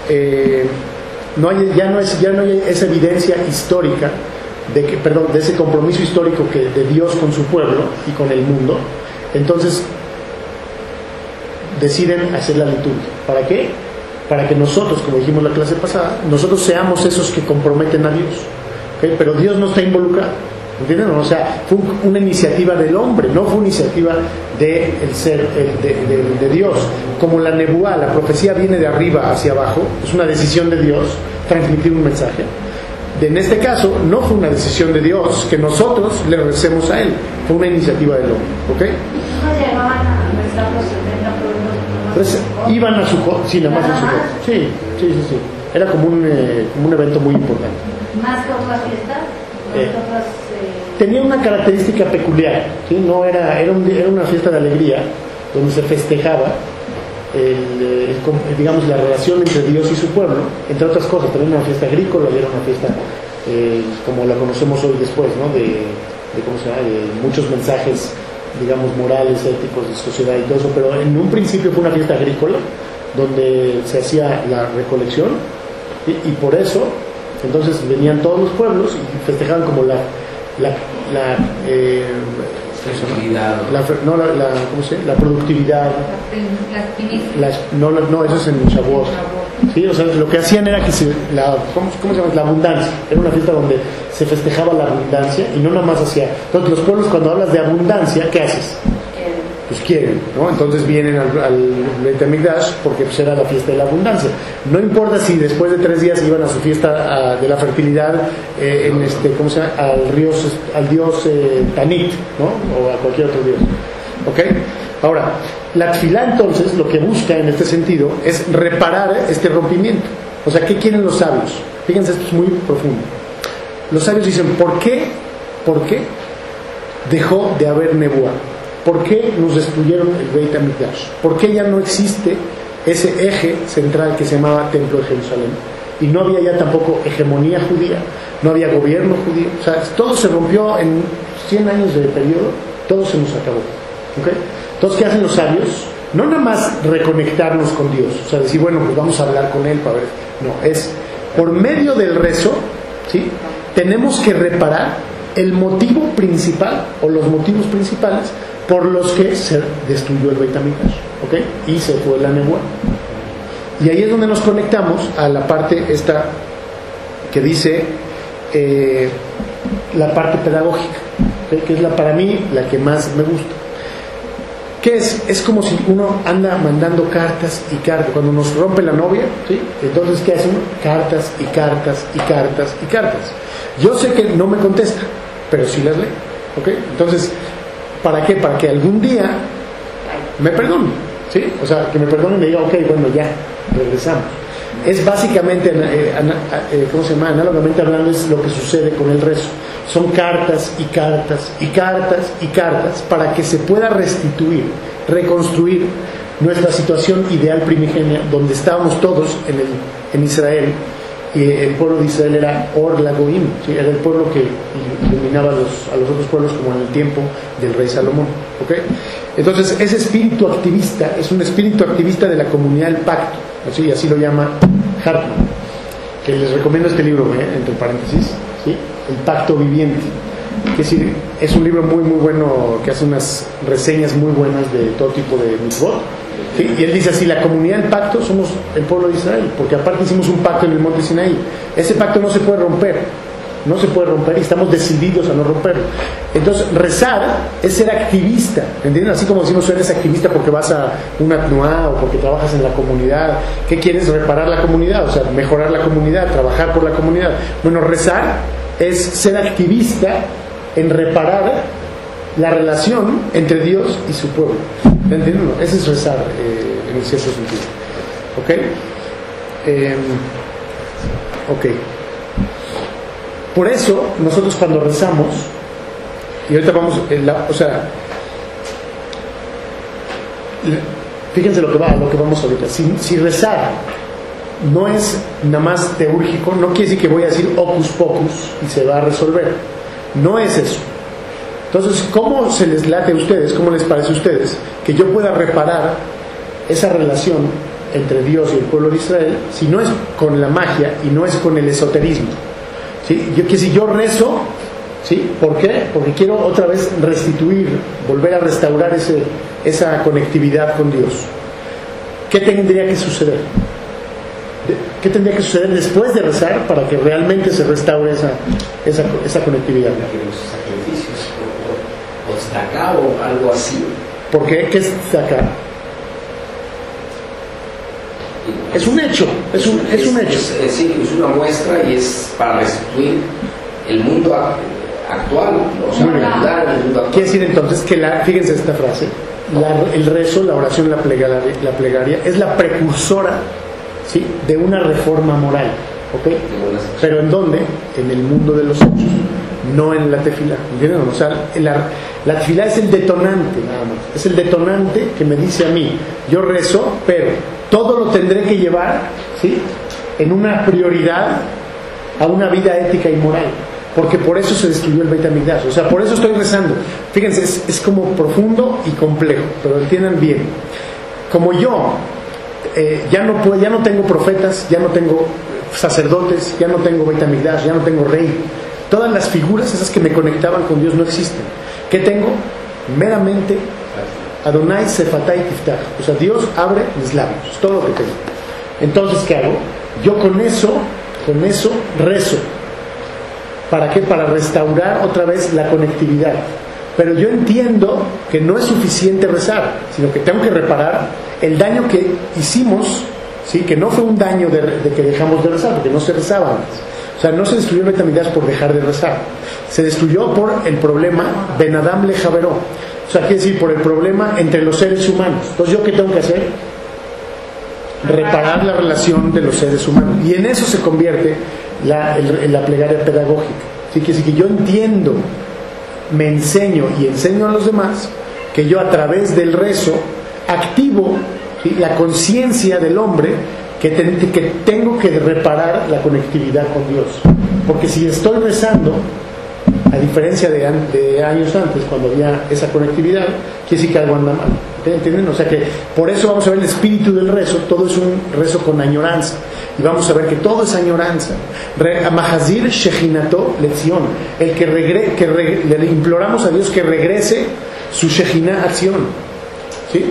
S1: ya no hay esa evidencia histórica de ese compromiso histórico de Dios con su pueblo y con el mundo. Entonces deciden hacer la liturgia. ¿Para qué? Para que nosotros, como dijimos la clase pasada, nosotros seamos esos que comprometen a Dios. ¿Okay? Pero Dios no está involucrado, ¿entienden? O sea, fue una iniciativa del hombre, no fue una iniciativa de Dios. Como la nebuá, la profecía viene de arriba hacia abajo, es una decisión de Dios transmitir un mensaje. En este caso, no fue una decisión de Dios que nosotros le recemos a Él, fue una iniciativa del hombre. ¿Ok?
S5: ¿No llegaban a rezar los 70 pueblos?
S1: Entonces, iban a Sukkot, sí, nada más a Sukkot. Sí. Era como un evento muy importante.
S5: ¿Más que otras fiestas?
S1: Tenía una característica peculiar, ¿sí? No era una fiesta de alegría donde se festejaba digamos, la relación entre Dios y su pueblo, entre otras cosas. También era una fiesta agrícola y era una fiesta como la conocemos hoy después, ¿no? de muchos mensajes, digamos, morales, éticos, de sociedad y todo eso. Pero en un principio fue una fiesta agrícola donde se hacía la recolección, y por eso Entonces venían todos los pueblos y festejaban como la productividad, eso es en Shavuot. Sí, o sea, lo que hacían era que ¿cómo se llama? La abundancia. Era una fiesta donde se festejaba la abundancia y no nada más hacía. Entonces los pueblos, cuando hablas de abundancia, ¿qué haces? Pues quieren, ¿no? Entonces vienen al Beit HaMikdash porque pues era la fiesta de la abundancia. No importa si después de 3 días iban a su fiesta de la fertilidad ¿cómo se llama? Al dios Tanit, ¿no? O a cualquier otro dios. ¿Ok? Ahora, la tefilá entonces lo que busca en este sentido es reparar este rompimiento. O sea, ¿qué quieren los sabios? Fíjense, esto es muy profundo. Los sabios dicen, ¿por qué dejó de haber nebuá? ¿Por qué nos destruyeron el Beit HaMikdash? ¿Por qué ya no existe ese eje central que se llamaba Templo de Jerusalén? Y no había ya tampoco hegemonía judía, no había gobierno judío. O sea, todo se rompió en 100 años de periodo, todo se nos acabó. ¿Okay? Entonces, ¿qué hacen los sabios? No nada más reconectarnos con Dios, o sea, decir, bueno, pues vamos a hablar con Él para ver. No, es por medio del rezo, ¿sí? Tenemos que reparar el motivo principal o los motivos principales por los que se destruyó el Beit HaMikdash, ¿ok? Y se fue la nebuá. Y ahí es donde nos conectamos a la parte esta que dice la parte pedagógica, ¿okay? Que es para mí la que más me gusta. ¿Qué es? Es como si uno anda mandando cartas y cartas. Cuando nos rompe la novia, ¿sí? Entonces, ¿qué hace uno? Cartas y cartas y cartas y cartas. Yo sé que no me contesta, pero sí las leo, ¿ok? Entonces, ¿para qué? Para que algún día me perdone, ¿sí? O sea, que me perdone y me diga, ok, bueno, ya, regresamos. Es básicamente, ¿cómo se llama? Análogamente hablando, es lo que sucede con el rezo. Son cartas y cartas y cartas y cartas para que se pueda restituir, reconstruir nuestra situación ideal primigenia, donde estábamos todos en Israel. Y el pueblo de Israel era Or Lagoim, ¿sí? Era el pueblo que iluminaba a los otros pueblos como en el tiempo del rey Salomón, ¿okay? Entonces ese espíritu activista es un espíritu activista de la comunidad del pacto, ¿sí? Así lo llama Hartman, que les recomiendo este libro, entre paréntesis, ¿sí? El pacto viviente, que es un libro muy muy bueno, que hace unas reseñas muy buenas de todo tipo de mitzvot. ¿Sí? Y él dice así, la comunidad del pacto somos el pueblo de Israel, porque aparte hicimos un pacto en el monte Sinaí. Ese pacto no se puede romper y estamos decididos a no romperlo. Entonces rezar es ser activista, ¿entienden? Así como decimos, eres activista porque vas a una tnuá o porque trabajas en la comunidad. ¿Qué quieres? Reparar la comunidad, o sea, mejorar la comunidad, trabajar por la comunidad. Bueno, rezar es ser activista en reparar la relación entre Dios y su pueblo. ¿Entienden? Ese es rezar en cierto sentido. ¿Ok? Por eso nosotros cuando rezamos, y ahorita vamos, fíjense lo que vamos ahorita. Si rezar no es nada más teúrgico, no quiere decir que voy a decir hocus pocus y se va a resolver. No es eso. Entonces, ¿cómo se les late a ustedes? ¿Cómo les parece a ustedes que yo pueda reparar esa relación entre Dios y el pueblo de Israel si no es con la magia y no es con el esoterismo? ¿Sí? Si yo rezo, ¿sí? ¿Por qué? Porque quiero otra vez restituir, volver a restaurar esa conectividad con Dios. ¿Qué tendría que suceder? ¿Qué tendría que suceder después de rezar para que realmente se restaure esa conectividad?
S8: O tzedakah o algo así.
S1: ¿Por qué? ¿Qué es tzedakah? Es un hecho, es un hecho.
S8: Es una muestra y es para restituir el mundo actual, o sea, ayudar al mundo actual.
S1: Quiere decir entonces que fíjense esta frase, el rezo, la oración, la plegaria es la precursora, ¿sí? De una reforma moral, ¿ok? Pero ¿en dónde? En el mundo de los hechos, no en la tefilá, ¿entienden? O sea, la tefilá es el detonante, nada más, es el detonante que me dice a mí, yo rezo, pero todo lo tendré que llevar, ¿sí? En una prioridad a una vida ética y moral, porque por eso se destruyó el Beit HaMikdash, o sea, por eso estoy rezando. Fíjense, es como profundo y complejo, pero entiendan bien. Como yo ya no tengo profetas, ya no tengo sacerdotes, ya no tengo Beit HaMikdash, ya no tengo rey. Todas las figuras esas que me conectaban con Dios no existen. ¿Qué tengo? Meramente Adonai Sefatay Tiftach. O sea, Dios abre mis labios, es todo lo que tengo. Entonces, ¿qué hago? Yo con eso rezo. ¿Para qué? Para restaurar otra vez la conectividad. Pero yo entiendo que no es suficiente rezar, sino que tengo que reparar el daño que hicimos, ¿sí? Que no fue un daño de que dejamos de rezar, porque no se rezaba antes. O sea, no se destruyó el Beit HaMikdash por dejar de rezar. Se destruyó por el problema Ben Adam le Javeró. O sea, quiere decir, por el problema entre los seres humanos. Entonces, ¿yo qué tengo que hacer? Reparar la relación de los seres humanos. Y en eso se convierte la plegaria pedagógica. Así que si yo entiendo, me enseño y enseño a los demás, que yo a través del rezo activo, ¿sí?, la conciencia del hombre que tengo que reparar la conectividad con Dios. Porque si estoy rezando, a diferencia de años antes, cuando había esa conectividad, quiere decir que algo anda mal. ¿Entienden? O sea que por eso vamos a ver el espíritu del rezo. Todo es un rezo con añoranza. Y vamos a ver que todo es añoranza. Mahazir Shechinato Lección. El que le imploramos a Dios que regrese su Shechina acción. ¿Sí?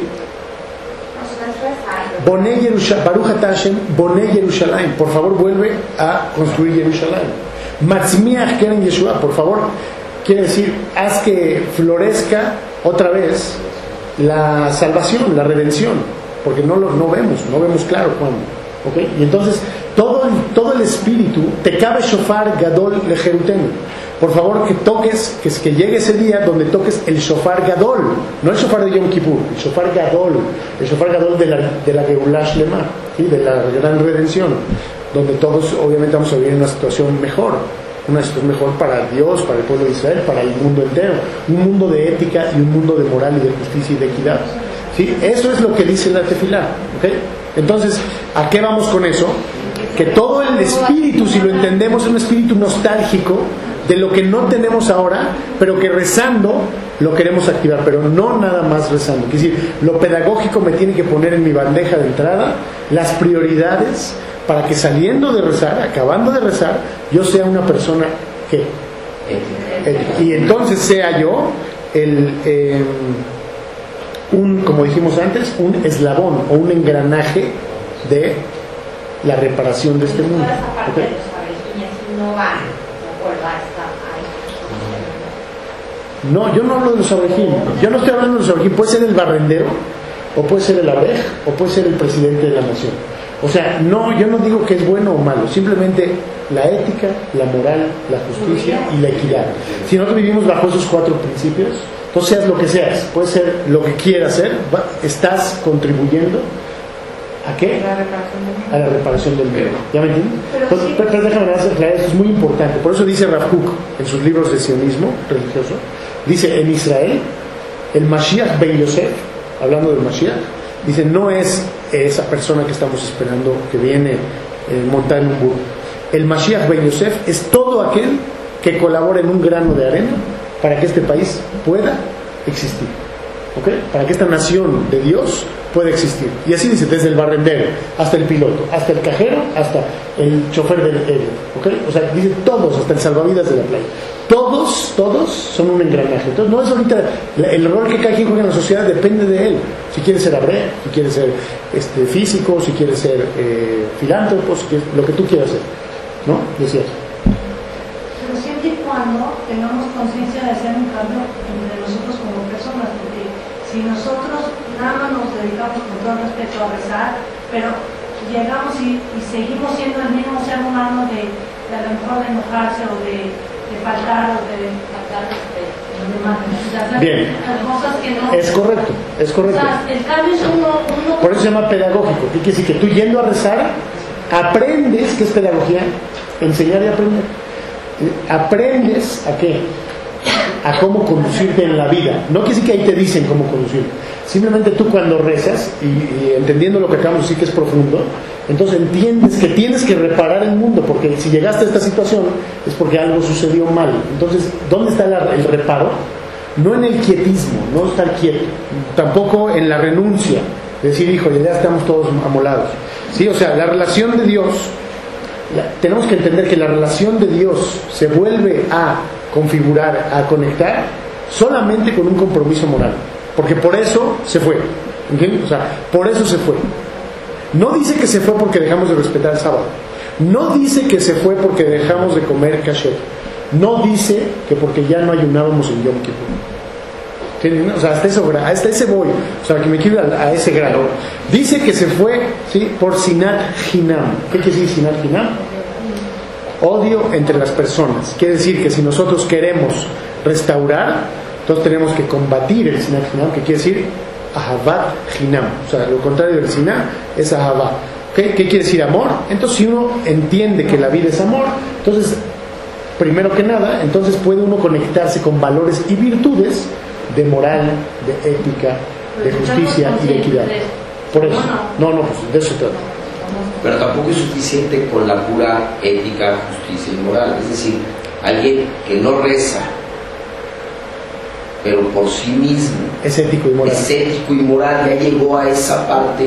S1: Boné Yerushalayim, Baruch Atah Hashem, Boné Yerushalayim. Por favor, vuelve a construir Yerushalayim. Matzmiach Keren Yeshua. Por favor, quiere decir, haz que florezca otra vez la salvación, la redención, porque no vemos claro cuándo. ¿Okay? Y entonces todo el espíritu te cabe shofar gadol lejerutenu. Por favor, que toques, que llegue ese día donde toques el shofar gadol, no el shofar de Yom Kippur, el shofar gadol de la Geulah Shlema, ¿sí?, de la gran redención, donde todos obviamente vamos a vivir en una situación mejor para Dios, para el pueblo de Israel, para el mundo entero, un mundo de ética y un mundo de moral y de justicia y de equidad. ¿Sí? Eso es lo que dice la tefilá. ¿Okay? Entonces, ¿a qué vamos con eso? Que todo el espíritu, si lo entendemos, es un espíritu nostálgico de lo que no tenemos ahora, pero que rezando lo queremos activar, pero no nada más rezando. Es decir, lo pedagógico me tiene que poner en mi bandeja de entrada las prioridades para que saliendo de rezar, acabando de rezar, yo sea una persona que y entonces sea yo como dijimos antes, un eslabón o un engranaje de la reparación de este mundo. ¿Okay? No, yo no hablo de los abrejim. Yo no estoy hablando de los abrejim. Puede ser el barrendero, o puede ser el abrej, o puede ser el presidente de la nación. O sea, no, yo no digo que es bueno o malo. Simplemente la ética, la moral, la justicia y la equidad. Si nosotros vivimos bajo esos 4 principios, entonces seas lo que seas, puede ser lo que quieras ser, estás contribuyendo ¿a qué? A la reparación del mundo. ¿Ya me entienden? Pero déjame hacer claro, esto es muy importante. Por eso dice Rav Kook en sus libros de sionismo religioso, dice, en Israel el Mashiach Ben Yosef, hablando del Mashiach, dice, no es esa persona que estamos esperando que viene montada en un burro. El Mashiach Ben Yosef es todo aquel que colabora en un grano de arena para que este país pueda existir. ¿Okay? Para que esta nación de Dios pueda existir. Y así dice, desde el barrendero hasta el piloto, hasta el cajero, hasta el chofer del Uber. ¿Okay? O sea, dice todos, hasta el salvavidas de la playa. Todos son un engranaje. Entonces no es ahorita el rol que cada quien juega en la sociedad, depende de él. Si quiere ser abre, si quiere ser físico, si quiere ser filántropo, si quiere, lo que tú quieras ser, ¿no? Decía.
S5: Pero siempre y cuando tengamos conciencia de hacer un cambio entre nosotros como personas, porque si nosotros nada más nos dedicamos con todo respeto a rezar, pero llegamos y seguimos siendo el mismo ser humano de a lo mejor de enojarse o de faltar o de faltar
S1: bien,
S5: cosas que no.
S1: Es correcto.
S5: O sea, el cambio es uno.
S1: Por eso se llama pedagógico. ¿Qué quiere decir? Que tú yendo a rezar aprendes, ¿qué es pedagogía? Enseñar y aprender. Aprendes a qué, a cómo conducirte en la vida. No quiere decir que ahí te dicen cómo conducirte, simplemente tú cuando rezas y entendiendo lo que acabamos de decir, que es profundo, entonces entiendes que tienes que reparar el mundo, porque si llegaste a esta situación es porque algo sucedió mal. Entonces, ¿dónde está el reparo? No en el quietismo, no estar quieto, tampoco en la renuncia, decir, híjole, ya estamos todos amolados, ¿sí? O sea, la relación de Dios tenemos que entender que la relación de Dios se vuelve a configurar, a conectar solamente con un compromiso moral, porque por eso se fue, ¿entiendes? O sea, por eso se fue. No dice que se fue porque dejamos de respetar el sábado, no dice que se fue porque dejamos de comer kasher, no dice que porque ya no ayunábamos en Yom Kippur. O sea, hasta ese voy, o sea, que me quiero a ese grado. Dice que se fue, ¿sí?, por sinat hinam. ¿Qué quiere decir sinat hinam? Odio entre las personas. Quiere decir que si nosotros queremos restaurar, entonces tenemos que combatir el sinat hinam, que quiere decir ahavat hinam. O sea, lo contrario del sinat es ahavat. ¿Qué quiere decir amor? Entonces, si uno entiende que la vida es amor, entonces, primero que nada, entonces puede uno conectarse con valores y virtudes de moral, de ética, de justicia y de equidad. Por eso, pues de eso se trata.
S8: Pero tampoco es suficiente con la pura ética, justicia y moral. Es decir, alguien que no reza, pero por sí mismo
S1: es ético y moral,
S8: ya llegó a esa parte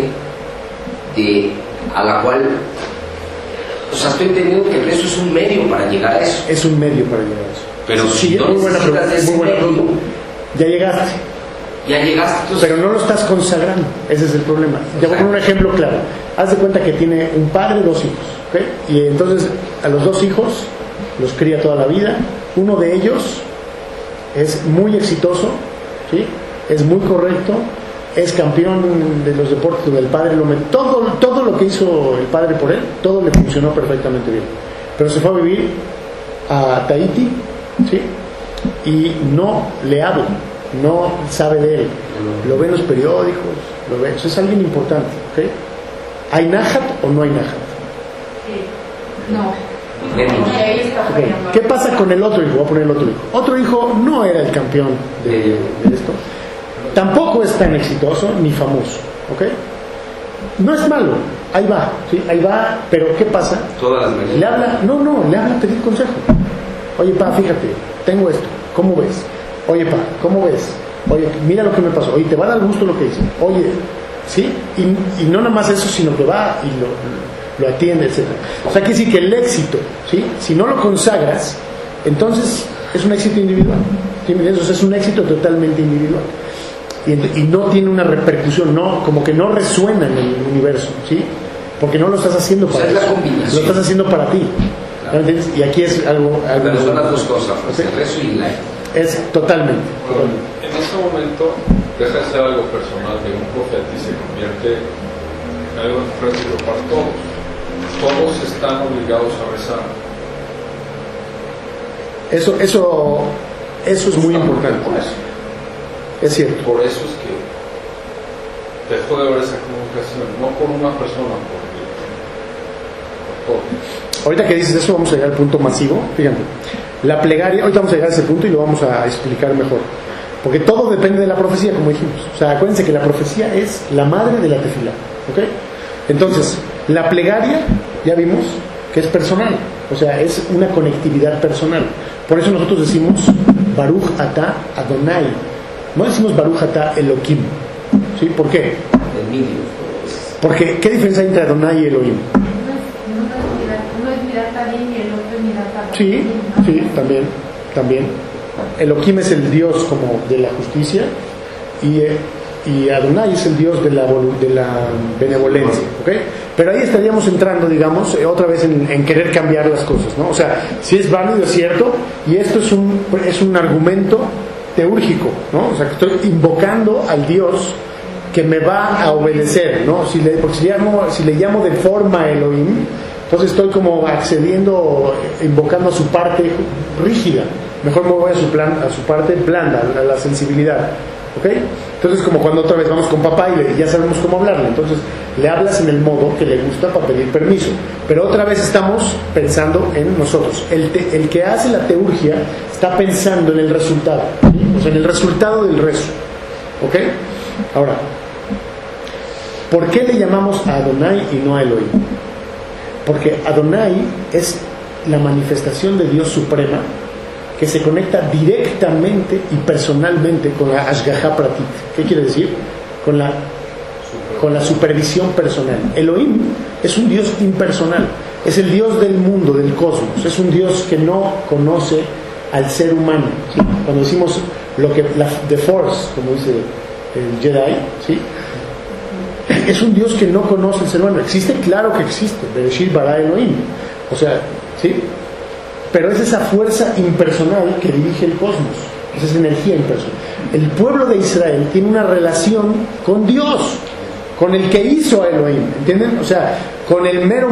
S8: a la cual, o sea, estoy entendiendo que eso es un medio para llegar a eso.
S1: Es un medio para llegar a eso.
S8: Pero
S1: sí,
S8: si no necesitas de ese medio,
S1: ya llegaste,
S8: entonces...
S1: pero no lo estás consagrando. Ese es el problema. Te voy a poner un ejemplo claro. Haz de cuenta que tiene un padre y 2 hijos, ¿okay? Y entonces a los 2 hijos los cría toda la vida. Uno de ellos es muy exitoso, ¿sí?, es muy correcto, es campeón de los deportes del padre, todo lo que hizo el padre por él, todo le funcionó perfectamente bien. Pero se fue a vivir a Tahití, ¿sí?, y no le habla, no sabe de él, lo ve en los periódicos, lo ve, eso es alguien importante, ¿ok? ¿Hay nájat o no hay nájat?
S5: Sí. No.
S1: Okay. ¿Qué pasa con el otro hijo? Voy a poner el otro hijo. Otro hijo no era el campeón de esto, tampoco es tan exitoso ni famoso, ¿ok? No es malo, ahí va, ¿sí? Ahí va, pero ¿qué pasa?
S8: Todas las mañanas.
S1: Le habla, le habla a pedir consejo. Oye, pa, fíjate, tengo esto, ¿cómo ves? Oye, pa, ¿cómo ves? Oye, mira lo que me pasó. Oye, ¿te va a dar gusto lo que hice? Oye, ¿sí? Y no nada más eso, sino que va y lo atiende, etc. O sea, quiere decir que el éxito, ¿sí?, si no lo consagras, entonces es un éxito individual, ¿sí? O sea, es un éxito totalmente individual. Y no tiene una repercusión, no, como que no resuena en el universo, ¿sí? Porque no lo estás haciendo para
S8: eso,
S1: lo estás haciendo para ti. Claro. ¿Entiendes? Y aquí es algo
S8: pero son las dos cosas,
S1: ¿sí?,
S8: el rezo y la...
S1: Es totalmente.
S9: En este momento deja de ser algo personal de un profeta y se convierte en algo recíproco para todos. Todos están obligados a rezar.
S1: Eso es muy importante.
S9: Por eso.
S1: Es cierto.
S9: Por eso es que dejó de haber esa comunicación, no por una persona, por todos.
S1: Ahorita que dices eso, vamos a llegar al punto masivo. Fíjate, la plegaria, ahorita vamos a llegar a ese punto y lo vamos a explicar mejor. Porque todo depende de la profecía, como dijimos. O sea, acuérdense que la profecía es la madre de la tefilá, ¿ok? Entonces, la plegaria, ya vimos que es personal. O sea, es una conectividad personal. Por eso nosotros decimos Baruch Atah Adonai. No decimos Baruch Atah Elohim. ¿Sí? ¿Por qué? Porque, ¿qué diferencia hay entre Adonai y Elohim?
S12: Uno es mirar bien y el otro es mirar
S1: Sí, sí, también. Elohim es el Dios como de la justicia y Adonai es el Dios de la benevolencia, ¿ok? Pero ahí estaríamos entrando, digamos, otra vez en querer cambiar las cosas, ¿no? O sea, si es válido, es cierto, y esto es un argumento teúrgico, ¿no? O sea, que estoy invocando al Dios que me va a obedecer, ¿no? Porque si le llamo de forma Elohim, entonces estoy como accediendo, invocando a su parte rígida. Mejor me voy a su parte blanda, a la sensibilidad, ¿ok? Entonces, como cuando otra vez vamos con papá y ya sabemos cómo hablarle, entonces le hablas en el modo que le gusta para pedir permiso, pero otra vez estamos pensando en nosotros. El que hace la teurgia está pensando en el resultado, ¿sí? O sea, en el resultado del rezo, ¿ok? Ahora, ¿por qué le llamamos a Adonai y no a Elohim? Porque Adonai es la manifestación de Dios suprema que se conecta directamente y personalmente con la Ashgaha Pratit. ¿Qué quiere decir? Con la supervisión personal. Elohim es un Dios impersonal. Es el Dios del mundo, del cosmos. Es un Dios que no conoce al ser humano, ¿sí? Cuando decimos the Force, como dice el Jedi, ¿sí? Es un Dios que no conoce al ser humano. ¿Existe? Claro que existe. Bereshit bara Elohim. O sea, ¿sí? Pero es esa fuerza impersonal que dirige el cosmos. Es esa energía impersonal. El pueblo de Israel tiene una relación con Dios, con el que hizo a Elohim, ¿entienden? O sea, con el mero.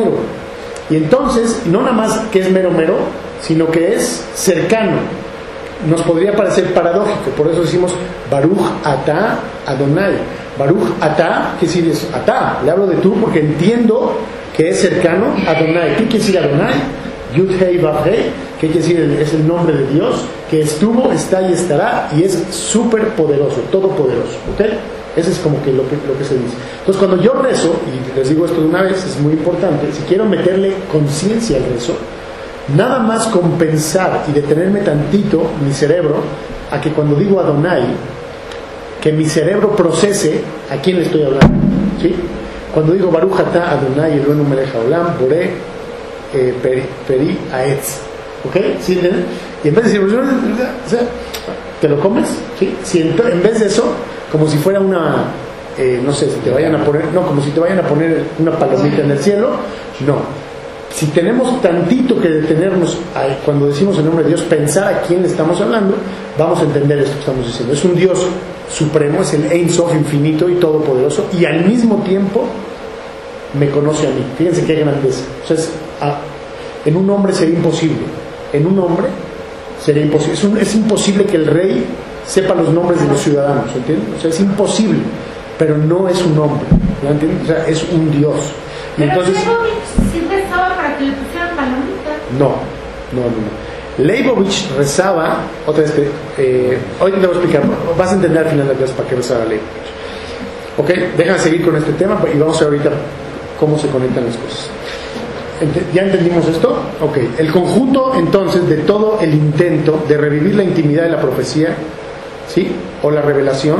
S1: Y entonces, no nada más que es mero, sino que es cercano. Nos podría parecer paradójico, por eso decimos Baruch Atah Adonai. Baruch Atah, ¿qué quiere decir? Atah, le hablo de tú porque entiendo que es cercano. Adonai, ¿qué quiere decir Adonai? Yud Hei Vav Hei, ¿qué quiere decir? Es el nombre de Dios que estuvo, está y estará, y es súper poderoso, todopoderoso, ¿ok? Ese es como que lo que se dice. Entonces, cuando yo rezo, y les digo esto de una vez, es muy importante, si quiero meterle conciencia al rezo, nada más con pensar y detenerme tantito mi cerebro a que cuando digo Adonai, que mi cerebro procese a quién le estoy hablando, ¿sí? Cuando digo Baruch Atah Adonai Eloheinu melech haolam boré peri aetz, ¿ok? ¿Sí? Y en vez de decir, o sea, ¿te lo comes? ¿Sí? Si en vez de eso, como si fuera una, no sé, si te vayan a poner, no, como si te vayan a poner una palomita en el cielo, no. Si tenemos tantito que detenernos cuando decimos el nombre de Dios, pensar a quién le estamos hablando, vamos a entender esto que estamos diciendo. Es un Dios supremo, es el Ein Sof infinito y todopoderoso, y al mismo tiempo me conoce a mí. Fíjense qué grandeza. O sea, en un hombre sería imposible. En un hombre sería imposible. Es imposible que el rey sepa los nombres de los ciudadanos, ¿entienden? O sea, es imposible, pero no es un hombre, ¿entienden? O sea, es un Dios. Y
S12: pero
S1: entonces,
S12: Leibovich sí rezaba para que le pusieran palomita.
S1: no. Leibovich rezaba, otra vez que hoy te voy a explicar, vas a entender al final de la clase para qué rezaba Leibovich. Ok, déjame seguir con este tema y vamos a ver ahorita cómo se conectan las cosas. ¿Ya entendimos esto? Ok, el conjunto entonces de todo el intento de revivir la intimidad de la profecía, ¿sí? O la revelación,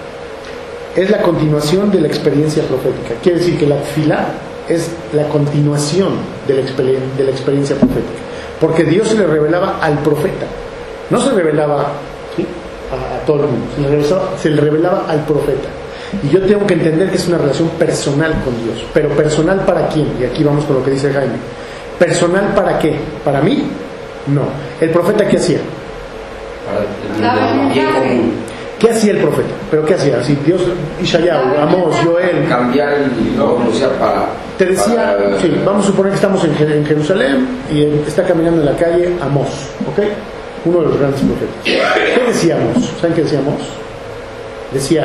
S1: es la continuación de la experiencia profética. Quiere decir que la tefilá es la continuación de la experiencia profética, porque Dios se le revelaba al profeta, no se revelaba, ¿sí?, a todo el mundo, se le revelaba al profeta. Y yo tengo que entender que es una relación personal con Dios. Pero personal para quién? Y aquí vamos con lo que dice Jaime. ¿Personal para qué? ¿Para mí? No. ¿El profeta qué hacía?
S8: Para el bien común.
S1: ¿Qué hacía el profeta? ¿Pero qué hacía? Si Dios, Ishayahu, Amós, Joel...
S8: Cambiar el idioma, o sea, para...
S1: Te decía, sí, vamos a suponer que estamos en Jerusalén y está caminando en la calle Amós, ¿ok? Uno de los grandes profetas. ¿Qué decía Amós? ¿Saben qué decía Amós? Decía...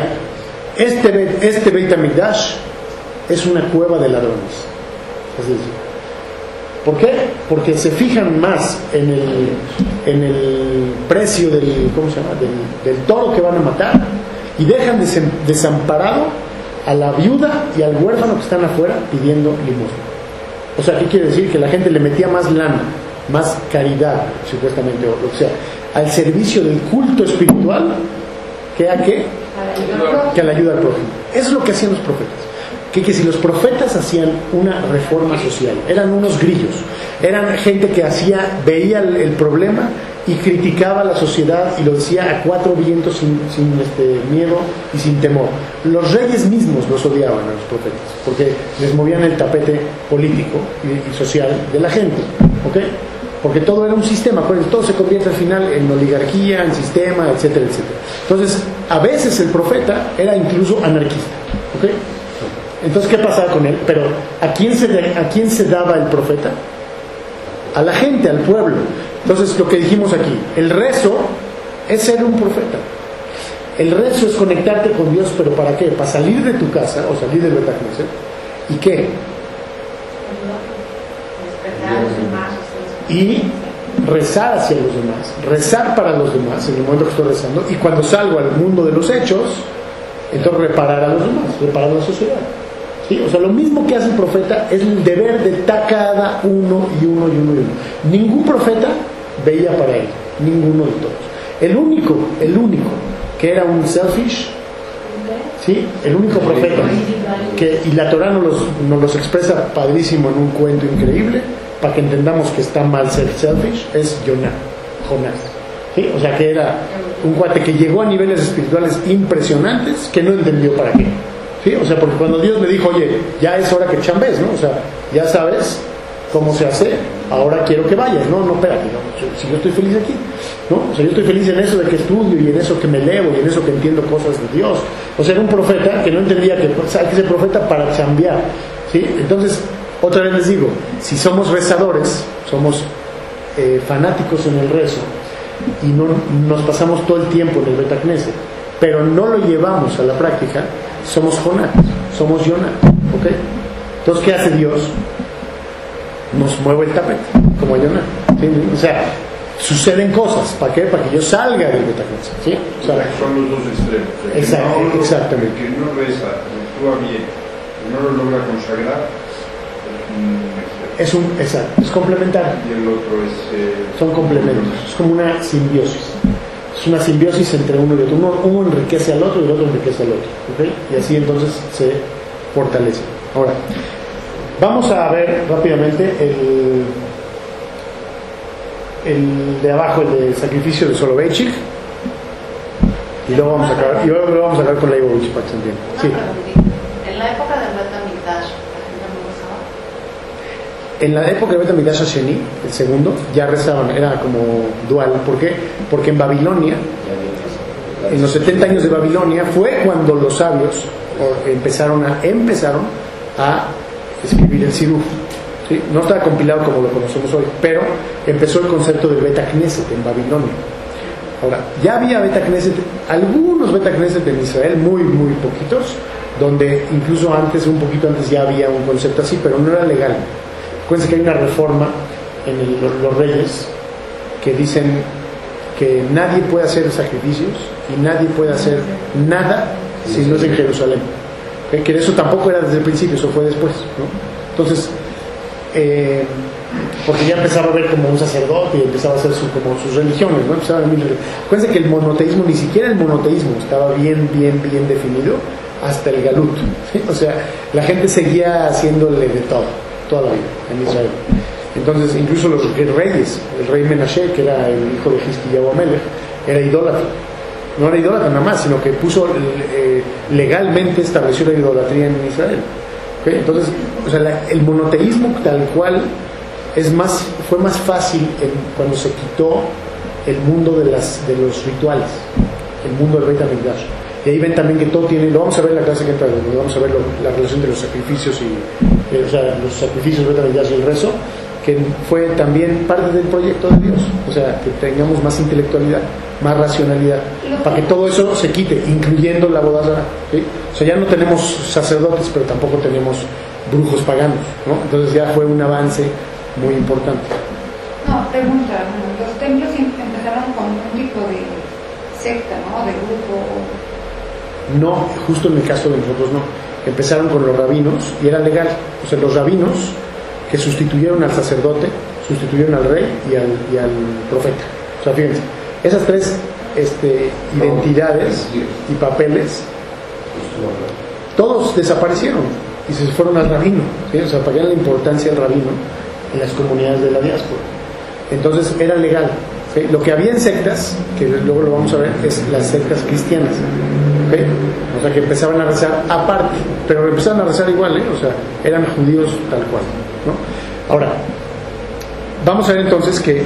S1: Este Beit HaMikdash es una cueva de ladrones. Es decir, ¿por qué? Porque se fijan más en el precio del, ¿cómo se llama?, del toro que van a matar, y dejan desamparado a la viuda y al huérfano que están afuera pidiendo limosna. O sea, ¿qué quiere decir? Que la gente le metía más lana, más caridad, supuestamente, o sea, al servicio del culto espiritual, que a qué? Que a la ayuda al prójimo. Eso es lo que hacían los profetas. Que si los profetas hacían una reforma social, eran unos grillos, eran gente que veía el problema y criticaba a la sociedad y lo decía a cuatro vientos sin miedo y sin temor. Los reyes mismos los odiaban a los profetas porque les movían el tapete político y social de la gente, ¿ok? Porque todo era un sistema, todo se convierte al final en oligarquía, en sistema, etcétera, etcétera. Entonces, a veces el profeta era incluso anarquista, ¿ok? Entonces, ¿qué pasaba con él? Pero ¿a quién se daba el profeta? A la gente, al pueblo. Entonces, lo que dijimos aquí, el rezo es ser un profeta. El rezo es conectarte con Dios, ¿pero para qué? Para salir de tu casa o salir del Beit HaKnesset. ¿Y qué? Y rezar hacia los demás, rezar para los demás en el momento que estoy rezando, y cuando salgo al mundo de los hechos, entonces reparar a los demás, reparar a la sociedad. ¿Sí? O sea, lo mismo que hace el profeta es el deber de cada uno y uno. Ningún profeta veía para él, ninguno de todos. El único que era un selfish ¿sí? El único profeta y la Torah nos los expresa padrísimo en un cuento increíble para que entendamos que está mal ser selfish, es Jonás, ¿sí? O sea que era un cuate que llegó a niveles espirituales impresionantes que no entendió para qué, ¿sí? O sea, porque cuando Dios le dijo, oye, ya es hora que chambes, ¿no? O sea, ya sabes cómo se hace, ahora quiero que vayas, no, espérate, si yo estoy feliz aquí, ¿no? O sea, yo estoy feliz en eso de que estudio y en eso que me leo y en eso que entiendo cosas de Dios. O sea, era un profeta que no entendía que hay que ser profeta para chambear, ¿sí? Entonces, otra vez les digo, si somos rezadores, somos fanáticos en el rezo y no nos pasamos todo el tiempo en el Beit Knesset, pero no lo llevamos a la práctica, somos Jonás, somos Jonás, ¿ok? Entonces, ¿qué hace Dios? Nos mueve el tapete, como a Jonás, ¿sí? O sea, suceden cosas, ¿para qué? Para que yo salga del Beit Knesset, ¿sí? O sea,
S10: son los dos extremos.
S1: Exactamente.
S10: El que no reza, actúa bien, no lo logra consagrar,
S1: es complementario.
S10: Y el otro es...
S1: son complementos, es como una simbiosis. Es una simbiosis entre uno y otro. Uno enriquece al otro y el otro enriquece al otro, ¿okay? Y así entonces se fortalece. Ahora, vamos a ver rápidamente el de abajo, el del sacrificio de Soloveitchik, y luego vamos a acabar con Leibovich para que se entienda. Sí.
S14: En la época del Beit HaMikdash,
S1: en la época del Beit HaMikdash Asheni, el segundo, ya rezaban, era como dual. ¿Por qué? Porque en Babilonia, en los 70 años de Babilonia, fue cuando los sabios empezaron a escribir el Sidur, ¿sí? No estaba compilado como lo conocemos hoy, pero empezó el concepto del Beit Knesset en Babilonia. Ahora, ya había Beit Knesset, algunos Beit Knesset en Israel, muy poquitos, donde incluso un poquito antes ya había un concepto así, pero no era legal. Acuérdense que hay una reforma en los reyes que dicen que nadie puede hacer sacrificios y nadie puede hacer nada si no es en Jerusalén. Que eso tampoco era desde el principio, eso fue después, ¿no? Entonces, porque ya empezaba a ver como un sacerdote y empezaba a hacer como sus religiones, ¿no? Acuérdense que el monoteísmo, ni siquiera el monoteísmo estaba bien definido hasta el Galut, ¿sí? O sea, la gente seguía haciéndole de todo, toda la vida en Israel. Entonces, incluso los reyes, el rey Menashe, que era el hijo de Hiskiyahu Amelech, era idólatra. No era idólatra nada más, sino que legalmente estableció la idolatría en Israel. ¿Okay? Entonces, o sea, el monoteísmo tal cual fue más fácil cuando se quitó el mundo de los rituales, el mundo del Beit HaMikdash. Y ahí ven también que todo tiene, lo vamos a ver en la clase que entra, vamos a ver la relación de los sacrificios o sea, los sacrificios del Beit HaMikdash y el rezo, que fue también parte del proyecto de Dios. O sea, que tengamos más intelectualidad, más racionalidad, para que todo eso se quite, incluyendo la boda zará, ¿sí? O sea, ya no tenemos sacerdotes, pero tampoco tenemos brujos paganos, ¿no? Entonces ya fue un avance muy importante.
S5: No, pregunta, los templos empezaron con un tipo de secta, ¿no? De grupo.
S1: No, justo en el caso de nosotros no. Empezaron con los rabinos y era legal. O sea, los rabinos que sustituyeron al sacerdote, sustituyeron al rey y al profeta. O sea, fíjense, esas tres identidades y papeles, todos desaparecieron y se fueron al rabino, ¿sí? O sea, para que vean la importancia del rabino en las comunidades de la diáspora. Entonces era legal, ¿sí? Lo que había en sectas, que luego lo vamos a ver, es las sectas cristianas, ¿sí? O sea, que empezaban a rezar aparte, pero empezaban a rezar igual, o sea, eran judíos tal cual, ¿no? Ahora, vamos a ver entonces que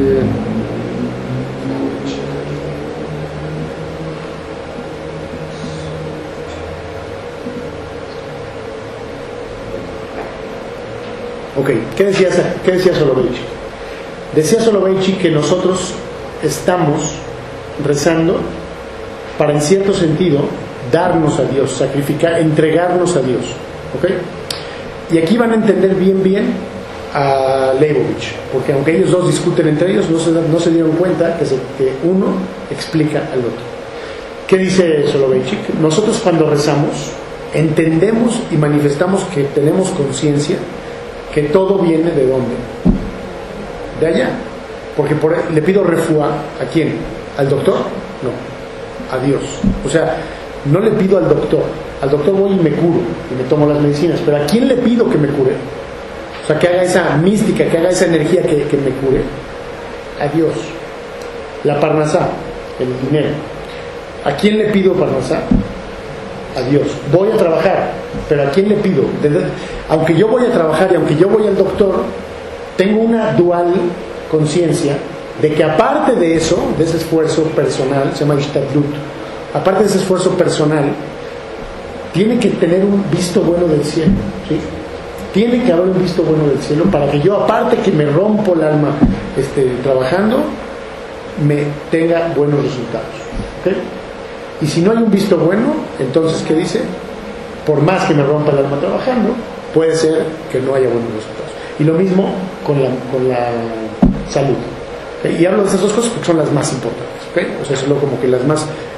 S1: ok, ¿qué decía Soloveitchik? Decía Soloveitchik que nosotros estamos rezando para, en cierto sentido, darnos a Dios, sacrificar, entregarnos a Dios, ¿ok? Y aquí van a entender bien a Leibovich, porque aunque ellos dos discuten entre ellos, no se dieron cuenta que uno explica al otro. ¿Qué dice Soloveitchik? Nosotros cuando rezamos entendemos y manifestamos que tenemos conciencia que todo viene ¿de dónde? De allá. Porque le pido refuá, ¿a quién? ¿Al doctor? No, a Dios. O sea, no le pido al doctor. Al doctor voy y me curo y me tomo las medicinas, pero ¿a quién le pido que me cure? O sea, que haga esa mística, que haga esa energía que me cure. A Dios. La parnasá, el dinero. ¿A quién le pido parnasá? A Dios. Voy a trabajar, pero ¿a quién le pido? Aunque yo voy a trabajar y aunque yo voy al doctor, tengo una dual conciencia de que aparte de eso, de ese esfuerzo personal, se llama ishtadlut, aparte de ese esfuerzo personal, tiene que tener un visto bueno del cielo, ¿sí? Tiene que haber un visto bueno del cielo para que yo, aparte que me rompo el alma trabajando, me tenga buenos resultados, ¿okay? Y si no hay un visto bueno, entonces ¿qué dice? Por más que me rompa el alma trabajando, puede ser que no haya buenos resultados. Y lo mismo con la salud, ¿okay? Y hablo de esas dos cosas porque son las más importantes, ¿okay? O sea, solo como que las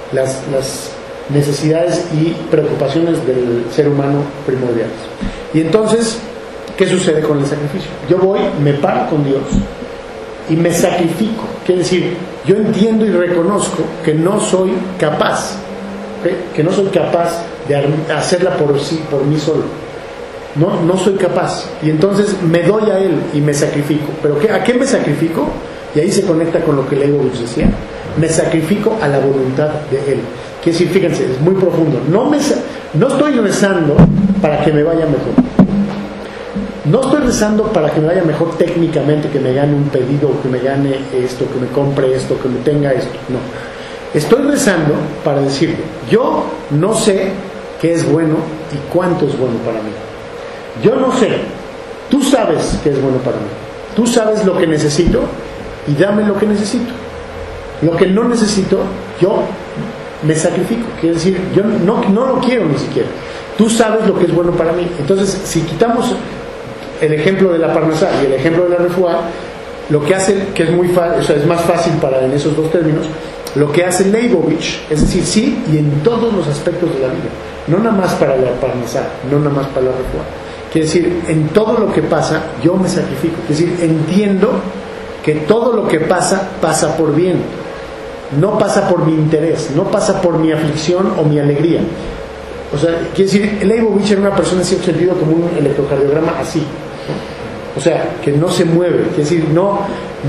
S1: necesidades y preocupaciones del ser humano primordiales. Y entonces, ¿qué sucede con el sacrificio? Yo voy, me paro con Dios y me sacrifico. Quiere decir, yo entiendo y reconozco que no soy capaz, ¿okay? Que no soy capaz de hacerla por mí solo. No soy capaz. Y entonces me doy a Él y me sacrifico. ¿Pero a qué me sacrifico? Y ahí se conecta con lo que Leibovitz decía. Me sacrifico a la voluntad de Él. Quiere decir, fíjense, es muy profundo. No estoy rezando para que me vaya mejor. No estoy rezando para que me vaya mejor técnicamente, que me gane un pedido, que me gane esto, que me compre esto, que me tenga esto. No. Estoy rezando para decirle, yo no sé qué es bueno y cuánto es bueno para mí. Yo no sé. Tú sabes qué es bueno para mí. Tú sabes lo que necesito y dame lo que necesito. Lo que no necesito, yo me sacrifico. Quiere decir, yo no lo quiero ni siquiera. Tú sabes lo que es bueno para mí. Entonces, si quitamos el ejemplo de la parnasá y el ejemplo de la refuá, lo que hace, que es muy fácil, o sea, es más fácil para en esos dos términos, lo que hace Leibovitz, es decir, sí, y en todos los aspectos de la vida, no nada más para la parnasá, no nada más para la refuá. Quiere decir, en todo lo que pasa, yo me sacrifico. Quiere decir, entiendo que todo lo que pasa, pasa por bien. No pasa por mi interés, no pasa por mi aflicción o mi alegría. O sea, quiere decir, Leibovitz era una persona en cierto sentido como un electrocardiograma así, ¿no? O sea, que no se mueve. Quiere decir, no,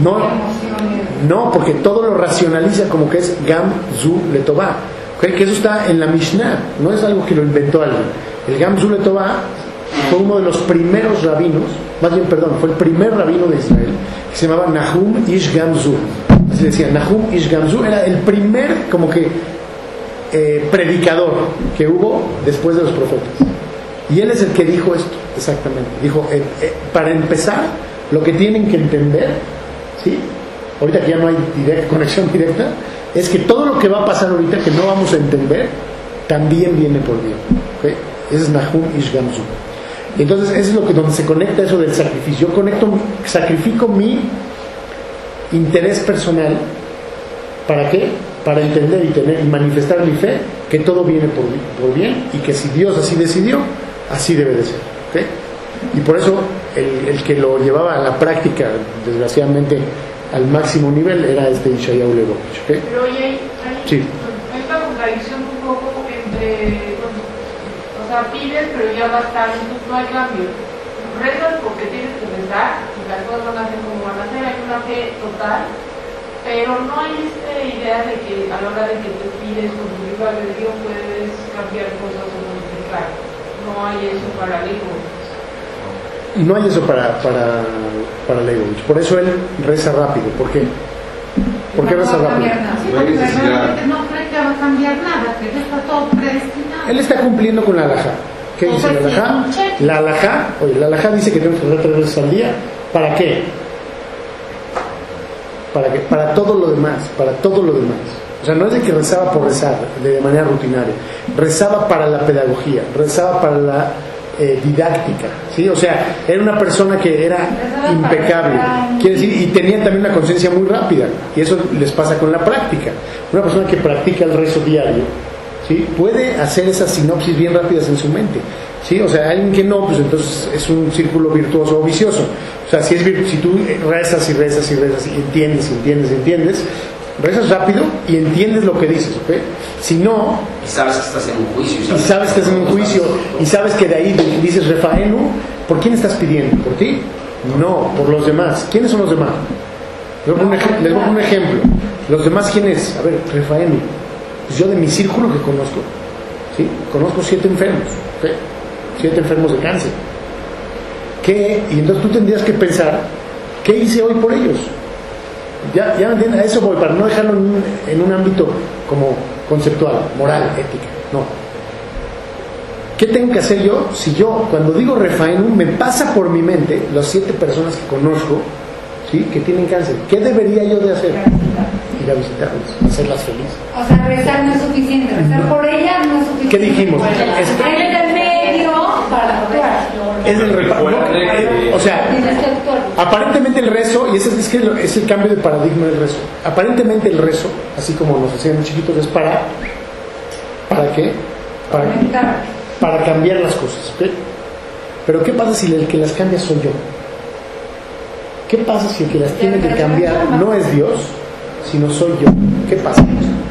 S1: porque todo lo racionaliza como que es Gam Zu Letová, ¿okay? Que eso está en la Mishnah, no es algo que lo inventó alguien. El Gam Zu Letová fue uno de los primeros rabinos, fue el primer rabino de Israel, que se llamaba Nahum Ish Gamzu. Así decía, Nahum Ish Gamzu era el primer como que predicador que hubo después de los profetas. Y él es el que dijo esto, exactamente. Dijo, para empezar, lo que tienen que entender, ¿sí? Ahorita que ya no hay conexión directa, es que todo lo que va a pasar ahorita, que no vamos a entender, también viene por bien, ¿okay? Ese es Nahum Ish Gamzu. Entonces, eso es donde se conecta eso del sacrificio. Yo sacrifico mi interés personal. ¿Para qué? Para entender y manifestar mi fe que todo viene por bien y que si Dios así decidió, así debe de ser, ¿okay? Y por eso el que lo llevaba a la práctica, desgraciadamente al máximo nivel, era Yeshayahu Leibovitz, ¿okay?
S12: Pero oye,
S1: sí.
S12: Hay una contradicción un poco entre, o sea, pides pero ya va a estar, entonces no hay cambio. Rezas porque tienes que rezar y las cosas van a ser como van a ser, hay una fe total, pero no hay esta idea de que a la hora de que te pides con tu libre albedrío puedes cambiar cosas o modificar. No hay eso para Leibovitz.
S1: No hay eso para Leibovitz. Por eso él reza rápido. ¿Por qué? ¿Por qué reza rápido?
S12: Sí, porque realmente no cree que va a cambiar nada, que ya está todo predestinado.
S1: Él está cumpliendo con la halajá. ¿Qué dice la halajá? La halajá dice que tenemos que rezar 3 veces al día. ¿Para qué? Para todo lo demás. O sea, no es de que rezaba por rezar de manera rutinaria. Rezaba para la pedagogía, rezaba para la didáctica, ¿sí? O sea, era una persona que era impecable, quiere decir, y tenía también una conciencia muy rápida, y eso les pasa con la práctica. Una persona que practica el rezo diario, ¿sí? Puede hacer esas sinopsis bien rápidas en su mente, ¿sí? O sea, alguien que no, pues entonces es un círculo virtuoso o vicioso. O sea, si tú rezas y entiendes, rezas rápido y entiendes lo que dices, ¿ok? Si no...
S8: Y sabes que estás en un juicio.
S1: Y sabes que estás en un juicio, y sabes que de ahí dices refaenu, ¿por quién estás pidiendo? ¿Por ti? No, por los demás. ¿Quiénes son los demás? Les voy a poner un ejemplo. ¿Los demás quién es? A ver, refaenu. Pues yo de mi círculo que conozco, ¿sí? Conozco 7 enfermos, ¿ok? 7 enfermos de cáncer. ¿Qué? Y entonces tú tendrías que pensar, ¿qué hice hoy por ellos? Ya me entienden, a eso voy, para no dejarlo en un ámbito como conceptual, moral, ética, no. ¿Qué tengo que hacer yo? Si yo, cuando digo refaenu, me pasa por mi mente las 7 personas que conozco, ¿sí? Que tienen cáncer. ¿Qué debería yo de hacer? Ir a visitarlas, hacerlas felices.
S5: O sea, rezar no es suficiente, rezar por ellas no es suficiente.
S1: ¿Qué dijimos?
S5: Hay el medio para actuar.
S1: Es el reparo. O sea, aparentemente el rezo, y ese es el cambio de paradigma del rezo. Aparentemente el rezo, así como nos hacían chiquitos, es ¿para qué? Para cambiar las cosas, ¿ok? Pero ¿qué pasa si el que las cambia soy yo? ¿Qué pasa si el que las tiene que cambiar no es Dios, sino soy yo? ¿Qué pasa?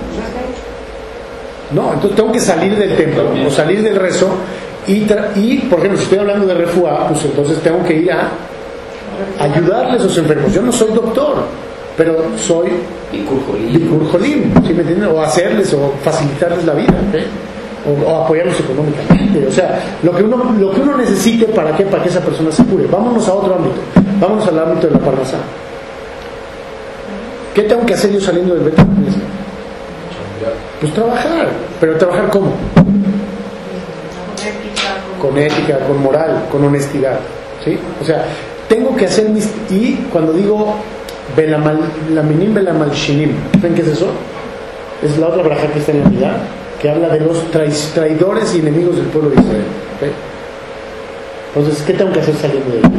S1: No, entonces tengo que salir del templo o salir del rezo y por ejemplo, si estoy hablando de refuá, pues entonces tengo que ir a ayudarles a los enfermos. Yo no soy doctor, pero soy Bikur Jolim, ¿sí me entienden? O hacerles o facilitarles la vida, ¿okay? O apoyarlos económicamente. O sea, lo que uno necesite para que esa persona se cure. Vámonos a otro ámbito. Vámonos al ámbito de la parnasá. ¿Qué tengo que hacer yo saliendo del Beit Knesset? Pues trabajar. ¿Pero trabajar cómo? Con ética, con moral, con honestidad, ¿sí? O sea, tengo que hacer y cuando digo Laminim Belamalshinim, ¿saben qué es eso? Es la otra braja que está en la Milá, que habla de los traidores y enemigos del pueblo de Israel, ¿okay? Entonces, ¿qué tengo que hacer saliendo de ahí?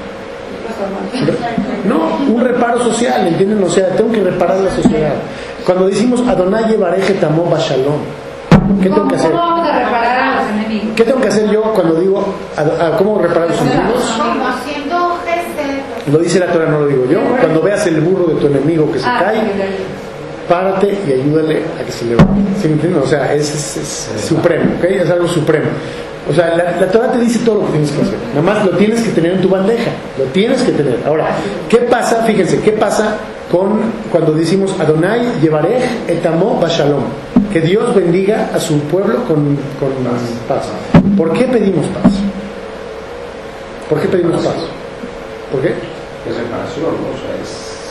S1: No, un reparo social, ¿entienden? O sea, tengo que reparar la sociedad. Cuando decimos Adonai Yevareje Tamo Bashalom, ¿qué tengo que hacer?
S5: ¿Cómo vamos a reparar a los enemigos?
S1: ¿Qué tengo que hacer yo cuando digo cómo reparar a los enemigos?
S14: Haciendo gestos.
S1: Lo dice la Torah, no lo digo yo. Cuando veas el burro de tu enemigo que se cae, párate y ayúdale a que se levante. ¿Sí me entienden? O sea, es supremo, ¿ok? Es algo supremo. O sea, la Torah te dice todo lo que tienes que hacer. Nada más lo tienes que tener en tu bandeja. Lo tienes que tener. Ahora, ¿qué pasa? Fíjense, ¿qué pasa cuando decimos Adonai Yevarej etamo bashalom? Que Dios bendiga a su pueblo con paz. ¿Por qué pedimos paz? ¿Por qué pedimos paz? ¿Por qué?
S8: Es reparación, ¿no? O sea,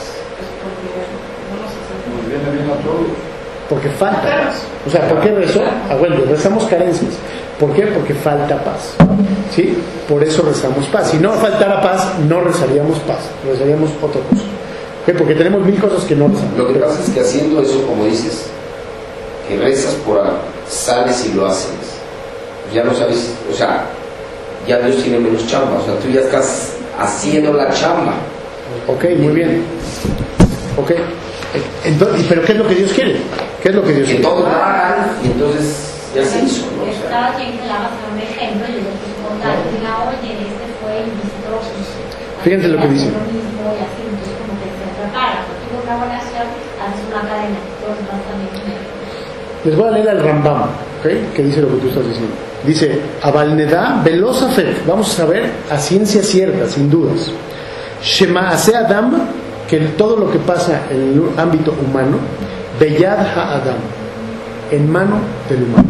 S10: nos viene bien a todos.
S1: Porque falta paz. O sea, ¿por qué rezo? Bueno, rezamos carencias. ¿Por qué? Porque falta paz. ¿Sí? Por eso rezamos paz. Si no faltara paz, no rezaríamos paz. Rezaríamos otra cosa. ¿Okay? Porque tenemos 1000 cosas que no rezamos.
S8: Lo que pasa es que haciendo eso, como dices, que rezas sales y lo haces, ya no sabes, o sea, ya Dios tiene menos chamba, o sea, tú ya estás haciendo la chamba.
S1: Ok, muy bien. Ok. Entonces, ¿pero qué es lo que Dios quiere? ¿Qué es lo que Dios quiere?
S8: Que todos lo hagan y entonces ya se hizo, ¿no? O sea,
S15: cada quien que le haga un ejemplo y lo que es importante, diga, oye, fue y visitó,
S1: fíjense lo que dice.
S15: Lo mismo y así, entonces como que se prepara, porque tuvo una buena acción, haces una cadena, todos van también.
S1: Les voy a leer al Rambam, ¿okay? Que dice lo que tú estás diciendo. Dice, Avalneda velosafet, vamos a saber a ciencia cierta, sin dudas. Shema ase Adam, que todo lo que pasa en el ámbito humano, Beyad ha-Adam, en mano del humano.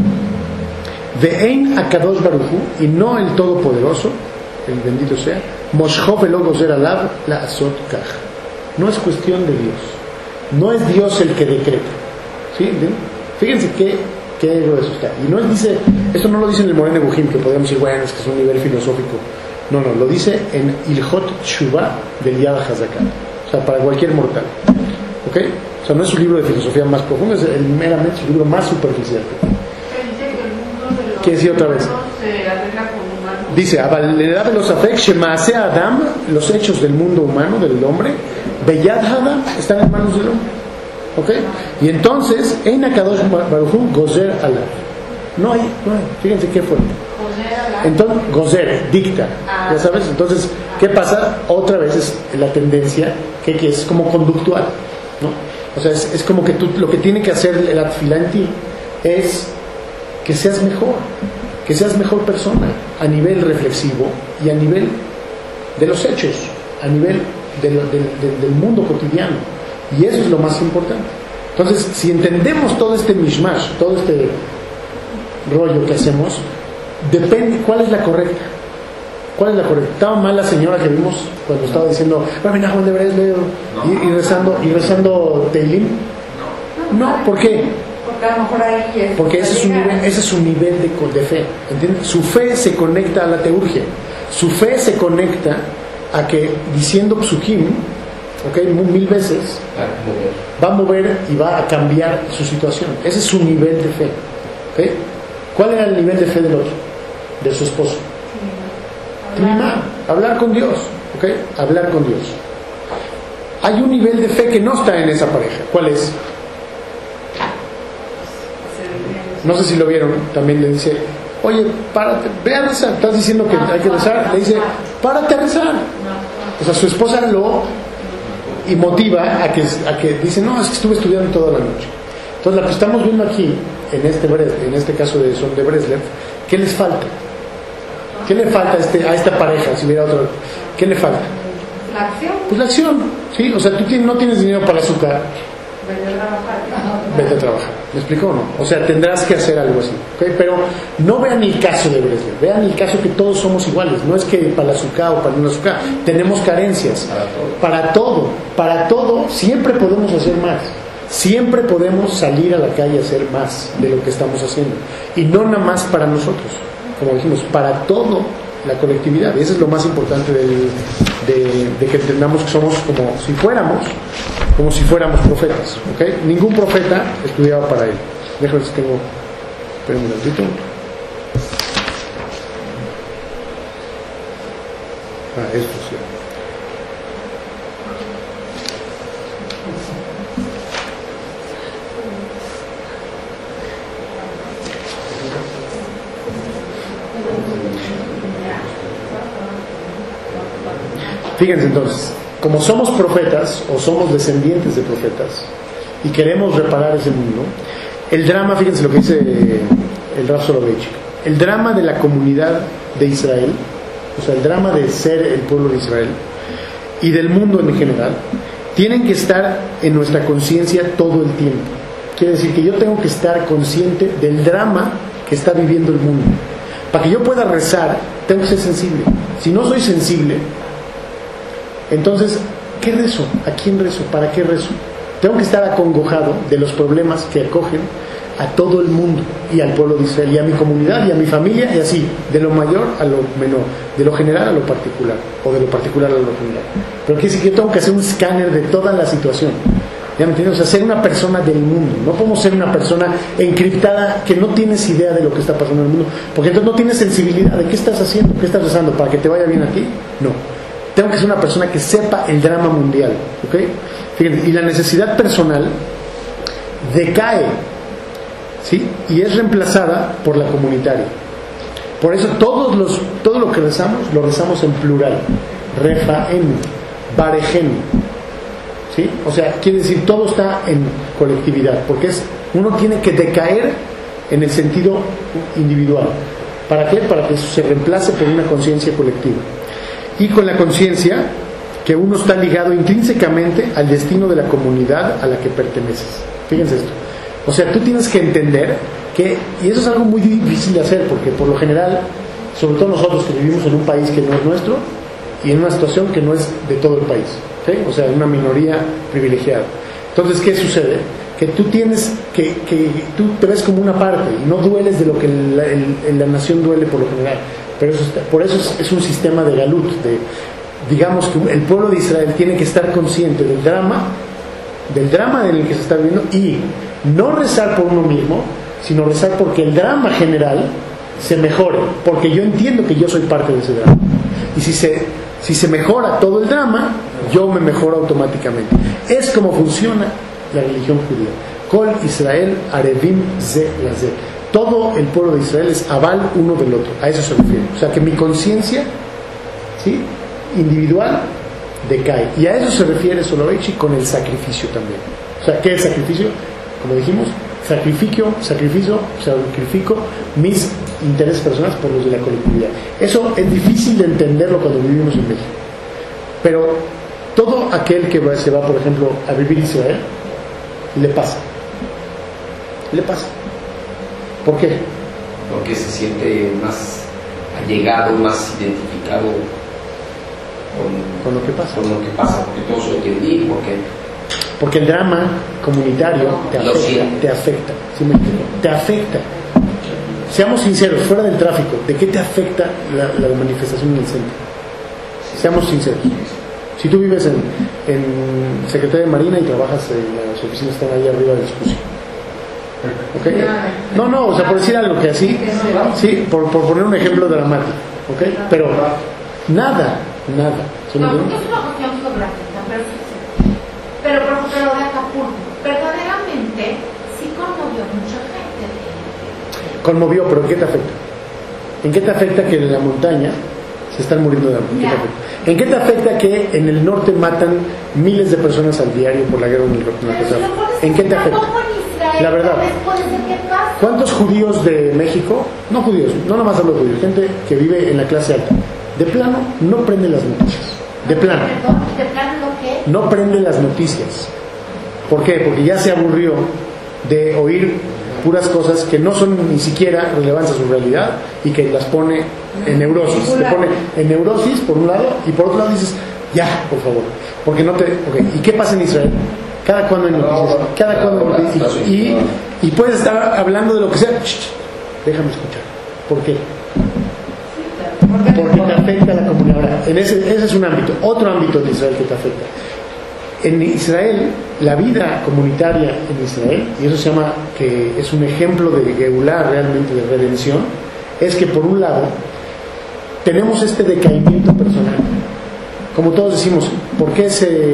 S1: Ve'ein akadosh baruchu, y no el Todopoderoso, el bendito sea, Moshcho velo gozer alav la asot kaj. No es cuestión de Dios. No es Dios el que decreta. ¿Sí? Fíjense qué grueso está. Y no dice, esto no lo dice en el Moreh Nebuchim, que podríamos decir, bueno, es que es un nivel filosófico. No, lo dice en Ilhot Shuvah del Yad HaZakat. O sea, para cualquier mortal. ¿Ok? O sea, no es un libro de filosofía más profundo, es meramente un libro más superficial. ¿Qué decía otra vez? Dice, Avalneda velosafek shemaase Adam, los hechos del mundo humano, del hombre, Beyad Adam, están en manos del hombre. ¿Ok? Y entonces, Ein Akadosh Baruj Hu Gozer Alav. No hay. Fíjense qué fuerte. Entonces, Gozer, dicta. ¿Ya sabes? Entonces, ¿qué pasa? Otra vez es la tendencia que es como conductual, ¿no? O sea, es como que tú, lo que tiene que hacer la tefilá en ti es que seas mejor persona a nivel reflexivo y a nivel de los hechos, a nivel del mundo cotidiano. Y eso es lo más importante. Entonces, si entendemos todo este mishmash, todo este rollo que hacemos, depende cuál es la correcta. ¿Cuál es la correcta? ¿Estaba mal la señora que vimos cuando estaba diciendo y rezando Teilim? No, ¿por qué?
S5: Porque a lo mejor ahí es.
S1: Porque ese es su nivel de fe, ¿entiendes? Su fe se conecta a la teurgia. Su fe se conecta a que diciendo psukim, ¿okay? 1000 veces va a mover y va a cambiar su situación. Ese es su nivel de fe, ¿okay? ¿Cuál era el nivel de fe del otro? De su esposo. Hablar con Dios, ¿okay? Hablar con Dios. Hay un nivel de fe que no está en esa pareja. ¿Cuál es? No sé si lo vieron. También le dice, oye, párate, ve a rezar. Estás diciendo que hay que rezar. Le dice, párate a rezar. O sea, su esposa lo y motiva a que dice, no, es que estuve estudiando toda la noche. Entonces, lo que estamos viendo aquí, en este caso son de Breslev, ¿qué les falta? ¿Qué le falta a esta pareja? Si hubiera otro, ¿qué le falta?
S5: La acción.
S1: Pues la acción, ¿sí? O sea, tú no tienes dinero para el azúcar. Vete a trabajar. ¿Me explico o no? O sea, tendrás que hacer algo así, ¿okay? Pero no vean el caso de Breslev, vean el caso que todos somos iguales. No es que para el azúcar o para no azúcar. Tenemos carencias. Para todo, siempre podemos hacer más. Siempre podemos salir a la calle a hacer más de lo que estamos haciendo. Y no nada más para nosotros. Como dijimos, para todo la colectividad. Y eso es lo más importante de que entendamos que somos como si fuéramos profetas, ¿okay? Ningún profeta estudiaba para él. Déjame ver si tengo. Esperen un momentito. Esto sí. Fíjense entonces, como somos profetas o somos descendientes de profetas y queremos reparar ese mundo, el drama, fíjense lo que dice el Rav Soloveitchik, el drama de la comunidad de Israel, o sea, el drama de ser el pueblo de Israel y del mundo en general, tienen que estar en nuestra conciencia todo el tiempo. Quiere decir que yo tengo que estar consciente del drama que está viviendo el mundo. Para que yo pueda rezar, tengo que ser sensible. Si no soy sensible, entonces, ¿qué rezo? ¿A quién rezo? ¿Para qué rezo? Tengo que estar acongojado de los problemas que acogen a todo el mundo y al pueblo de Israel y a mi comunidad y a mi familia y así, de lo mayor a lo menor, de lo general a lo particular o de lo particular a lo general. Pero quiere decir que yo tengo que hacer un escáner de toda la situación. ¿Ya me entiendes? O sea, ser una persona del mundo. No podemos ser una persona encriptada que no tienes idea de lo que está pasando en el mundo, porque entonces no tienes sensibilidad de qué estás haciendo, qué estás rezando, para que te vaya bien a ti. No. Tengo que ser una persona que sepa el drama mundial, ¿ok? Fíjense, y la necesidad personal decae, ¿sí? Y es reemplazada por la comunitaria. Por eso todo lo que rezamos, lo rezamos en plural. Refaenu, barejenu, ¿sí? O sea, quiere decir, todo está en colectividad, porque uno tiene que decaer en el sentido individual. ¿Para qué? Para que eso se reemplace por una conciencia colectiva. Y con la conciencia que uno está ligado intrínsecamente al destino de la comunidad a la que perteneces. Fíjense esto. O sea, tú tienes que entender que, y eso es algo muy difícil de hacer, porque por lo general, sobre todo nosotros que vivimos en un país que no es nuestro y en una situación que no es de todo el país, ¿sí? O sea, en una minoría privilegiada. Entonces, ¿qué sucede? Que tú tienes que tú te ves como una parte y no dueles de lo que la nación duele por lo general. Pero por eso es un sistema de galut, digamos que el pueblo de Israel tiene que estar consciente del drama en el que se está viviendo y no rezar por uno mismo, sino rezar porque el drama general se mejore, porque yo entiendo que yo soy parte de ese drama. Y si se mejora todo el drama, yo me mejoro automáticamente. Es como funciona la religión judía. Kol Israel Arevim Ze Laze. Todo el pueblo de Israel es aval uno del otro. A eso se refiere. O sea que mi conciencia, ¿sí?, individual decae. Y a eso se refiere Soloveitchik con el sacrificio también. O sea, ¿qué es sacrificio? Como dijimos, sacrifico mis intereses personales por los de la colectividad. Eso es difícil de entenderlo cuando vivimos en México. Pero todo aquel que se va, por ejemplo, a vivir a Israel, le pasa. ¿Por qué?
S8: Porque se siente más allegado, más identificado
S1: con lo que pasa.
S8: Porque todo se entiende,
S1: porque el drama comunitario te afecta. ¿Sí me explico? Te afecta. Seamos sinceros, fuera del tráfico, ¿de qué te afecta la manifestación en el centro? Seamos sinceros. Si tú vives en Secretaría de Marina y trabajas, las oficinas están ahí arriba del Escusi. ¿Okay? No, o sea, por decir algo que así, sí, por poner un ejemplo dramático, ¿okay? Pero nada.
S15: ¿Sí? No, porque es una cuestión geográfica, pero por ejemplo lo de Acapulco, verdaderamente sí conmovió mucha gente.
S1: Conmovió, pero ¿qué te afecta? ¿En qué te afecta que en la montaña se están muriendo de hambre? ¿En qué te afecta que en el norte matan miles de personas al diario por la guerra en el narcotráfico? ¿En qué te afecta? La verdad. ¿Cuántos judíos de México, no judíos, no nomás hablo de judíos, gente que vive en la clase alta, de plano no prende las noticias? De plano.
S15: ¿De plano lo qué?
S1: No prende las noticias. ¿Por qué? Porque ya se aburrió de oír puras cosas que no son ni siquiera relevantes a su realidad y que las pone en neurosis. Te pone en neurosis por un lado y por otro lado dices, ya, por favor. Porque no te... Okay. ¿Y qué pasa en Israel? Cada cuando hay noticias. Y puedes estar hablando de lo que sea. Déjame escuchar. ¿Por qué? Porque te afecta a la comunidad. Ahora, ese es un ámbito. Otro ámbito de Israel que te afecta. En Israel, la vida comunitaria en Israel, y eso se llama, que es un ejemplo de Geulah, realmente de redención, es que por un lado tenemos este decaimiento personal. Como todos decimos, ¿por qué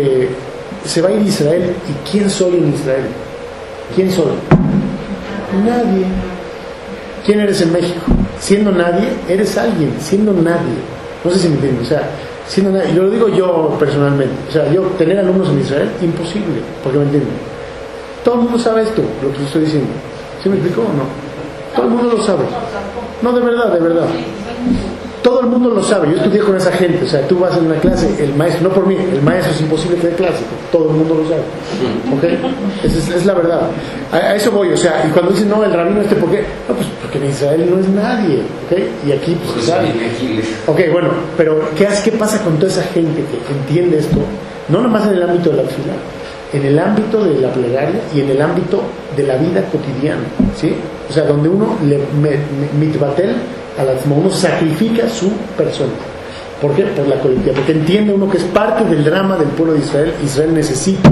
S1: se va a ir a Israel? ¿Y quién soy en Israel? ¿Quién soy? Nadie. ¿Quién eres en México? Siendo nadie, eres alguien. Siendo nadie. No sé si me entienden. O sea, siendo nadie. Yo lo digo yo personalmente. O sea, yo tener alumnos en Israel, imposible. Porque me entienden. Todo el mundo sabe esto, lo que estoy diciendo. ¿Sí me explico o no? Todo el mundo lo sabe. No, de verdad. Todo el mundo lo sabe. Yo estudié con esa gente. O sea, tú vas en una clase, el maestro, no por mí, el maestro es imposible que dé clase. Todo el mundo lo sabe. ¿Ok? Es la verdad. A eso voy. O sea, y cuando dicen, no, el rabino ¿por qué? No, pues porque en Israel no es nadie. ¿Ok? Y aquí, pues, ¿sabes? Ok, bueno, pero ¿qué pasa con toda esa gente que entiende esto? No nomás en el ámbito de la fila, en el ámbito de la plegaria y en el ámbito de la vida cotidiana. ¿Sí? O sea, donde uno mitbatel uno sacrifica su persona. ¿Por qué? Por la colectividad. Porque entiende uno que es parte del drama del pueblo de Israel. Israel necesita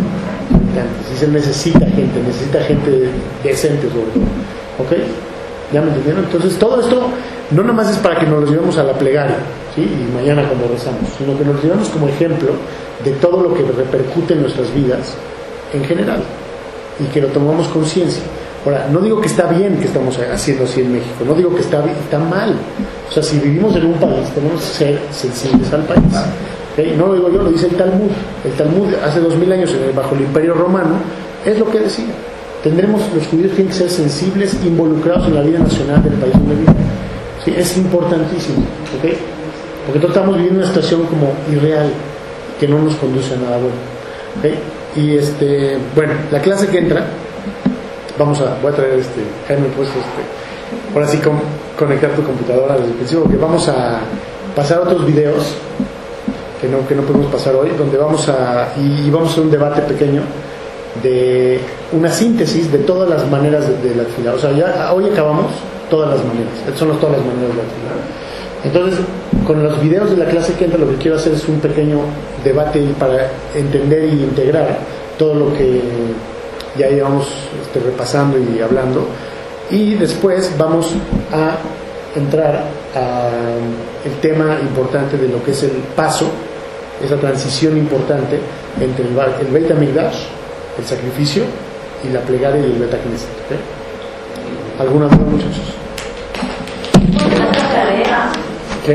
S1: gente decente sobre todo. ¿Ok? ¿Ya me entendieron? Entonces todo esto no nada más es para que nos lo llevemos a la plegaria, ¿sí? Y mañana cuando rezamos, sino que nos lo llevamos como ejemplo de todo lo que repercute en nuestras vidas en general y que lo tomamos conciencia. Ahora, no digo que está bien que estamos haciendo así en México, no digo que está mal. O sea, si vivimos en un país, tenemos que ser sensibles al país. ¿Okay? No lo digo yo, lo dice el Talmud. El Talmud hace 2000 años, bajo el Imperio Romano, es lo que decía. Los judíos tienen que ser sensibles, involucrados en la vida nacional del país donde viven. ¿Sí? Es importantísimo. ¿Okay? Porque todos estamos viviendo una situación como irreal, que no nos conduce a nada bueno. ¿Okay? Y bueno, la clase que entra, voy a traer Jaime, pues ahora sí conectar tu computadora desde el principio, porque vamos a pasar otros videos que no podemos pasar hoy, donde vamos a hacer un debate pequeño de una síntesis de todas las maneras de la tefilá. O sea, ya hoy acabamos todas las maneras. Estas son todas las maneras de la tefilá. Entonces, con los videos de la clase que entra, lo que quiero hacer es un pequeño debate para entender y integrar todo lo que ya llevamos repasando y hablando, y después vamos a entrar al tema importante de lo que es el paso, esa transición importante entre el Beit HaMikdash, el sacrificio, y la plegaria y el Bet HaKnesset. ¿Okay? ¿Alguna duda, muchachos? ¿Qué?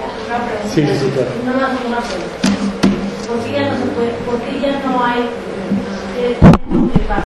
S1: Sí, claro.
S15: ¿Por qué ya no hay
S12: ¿no?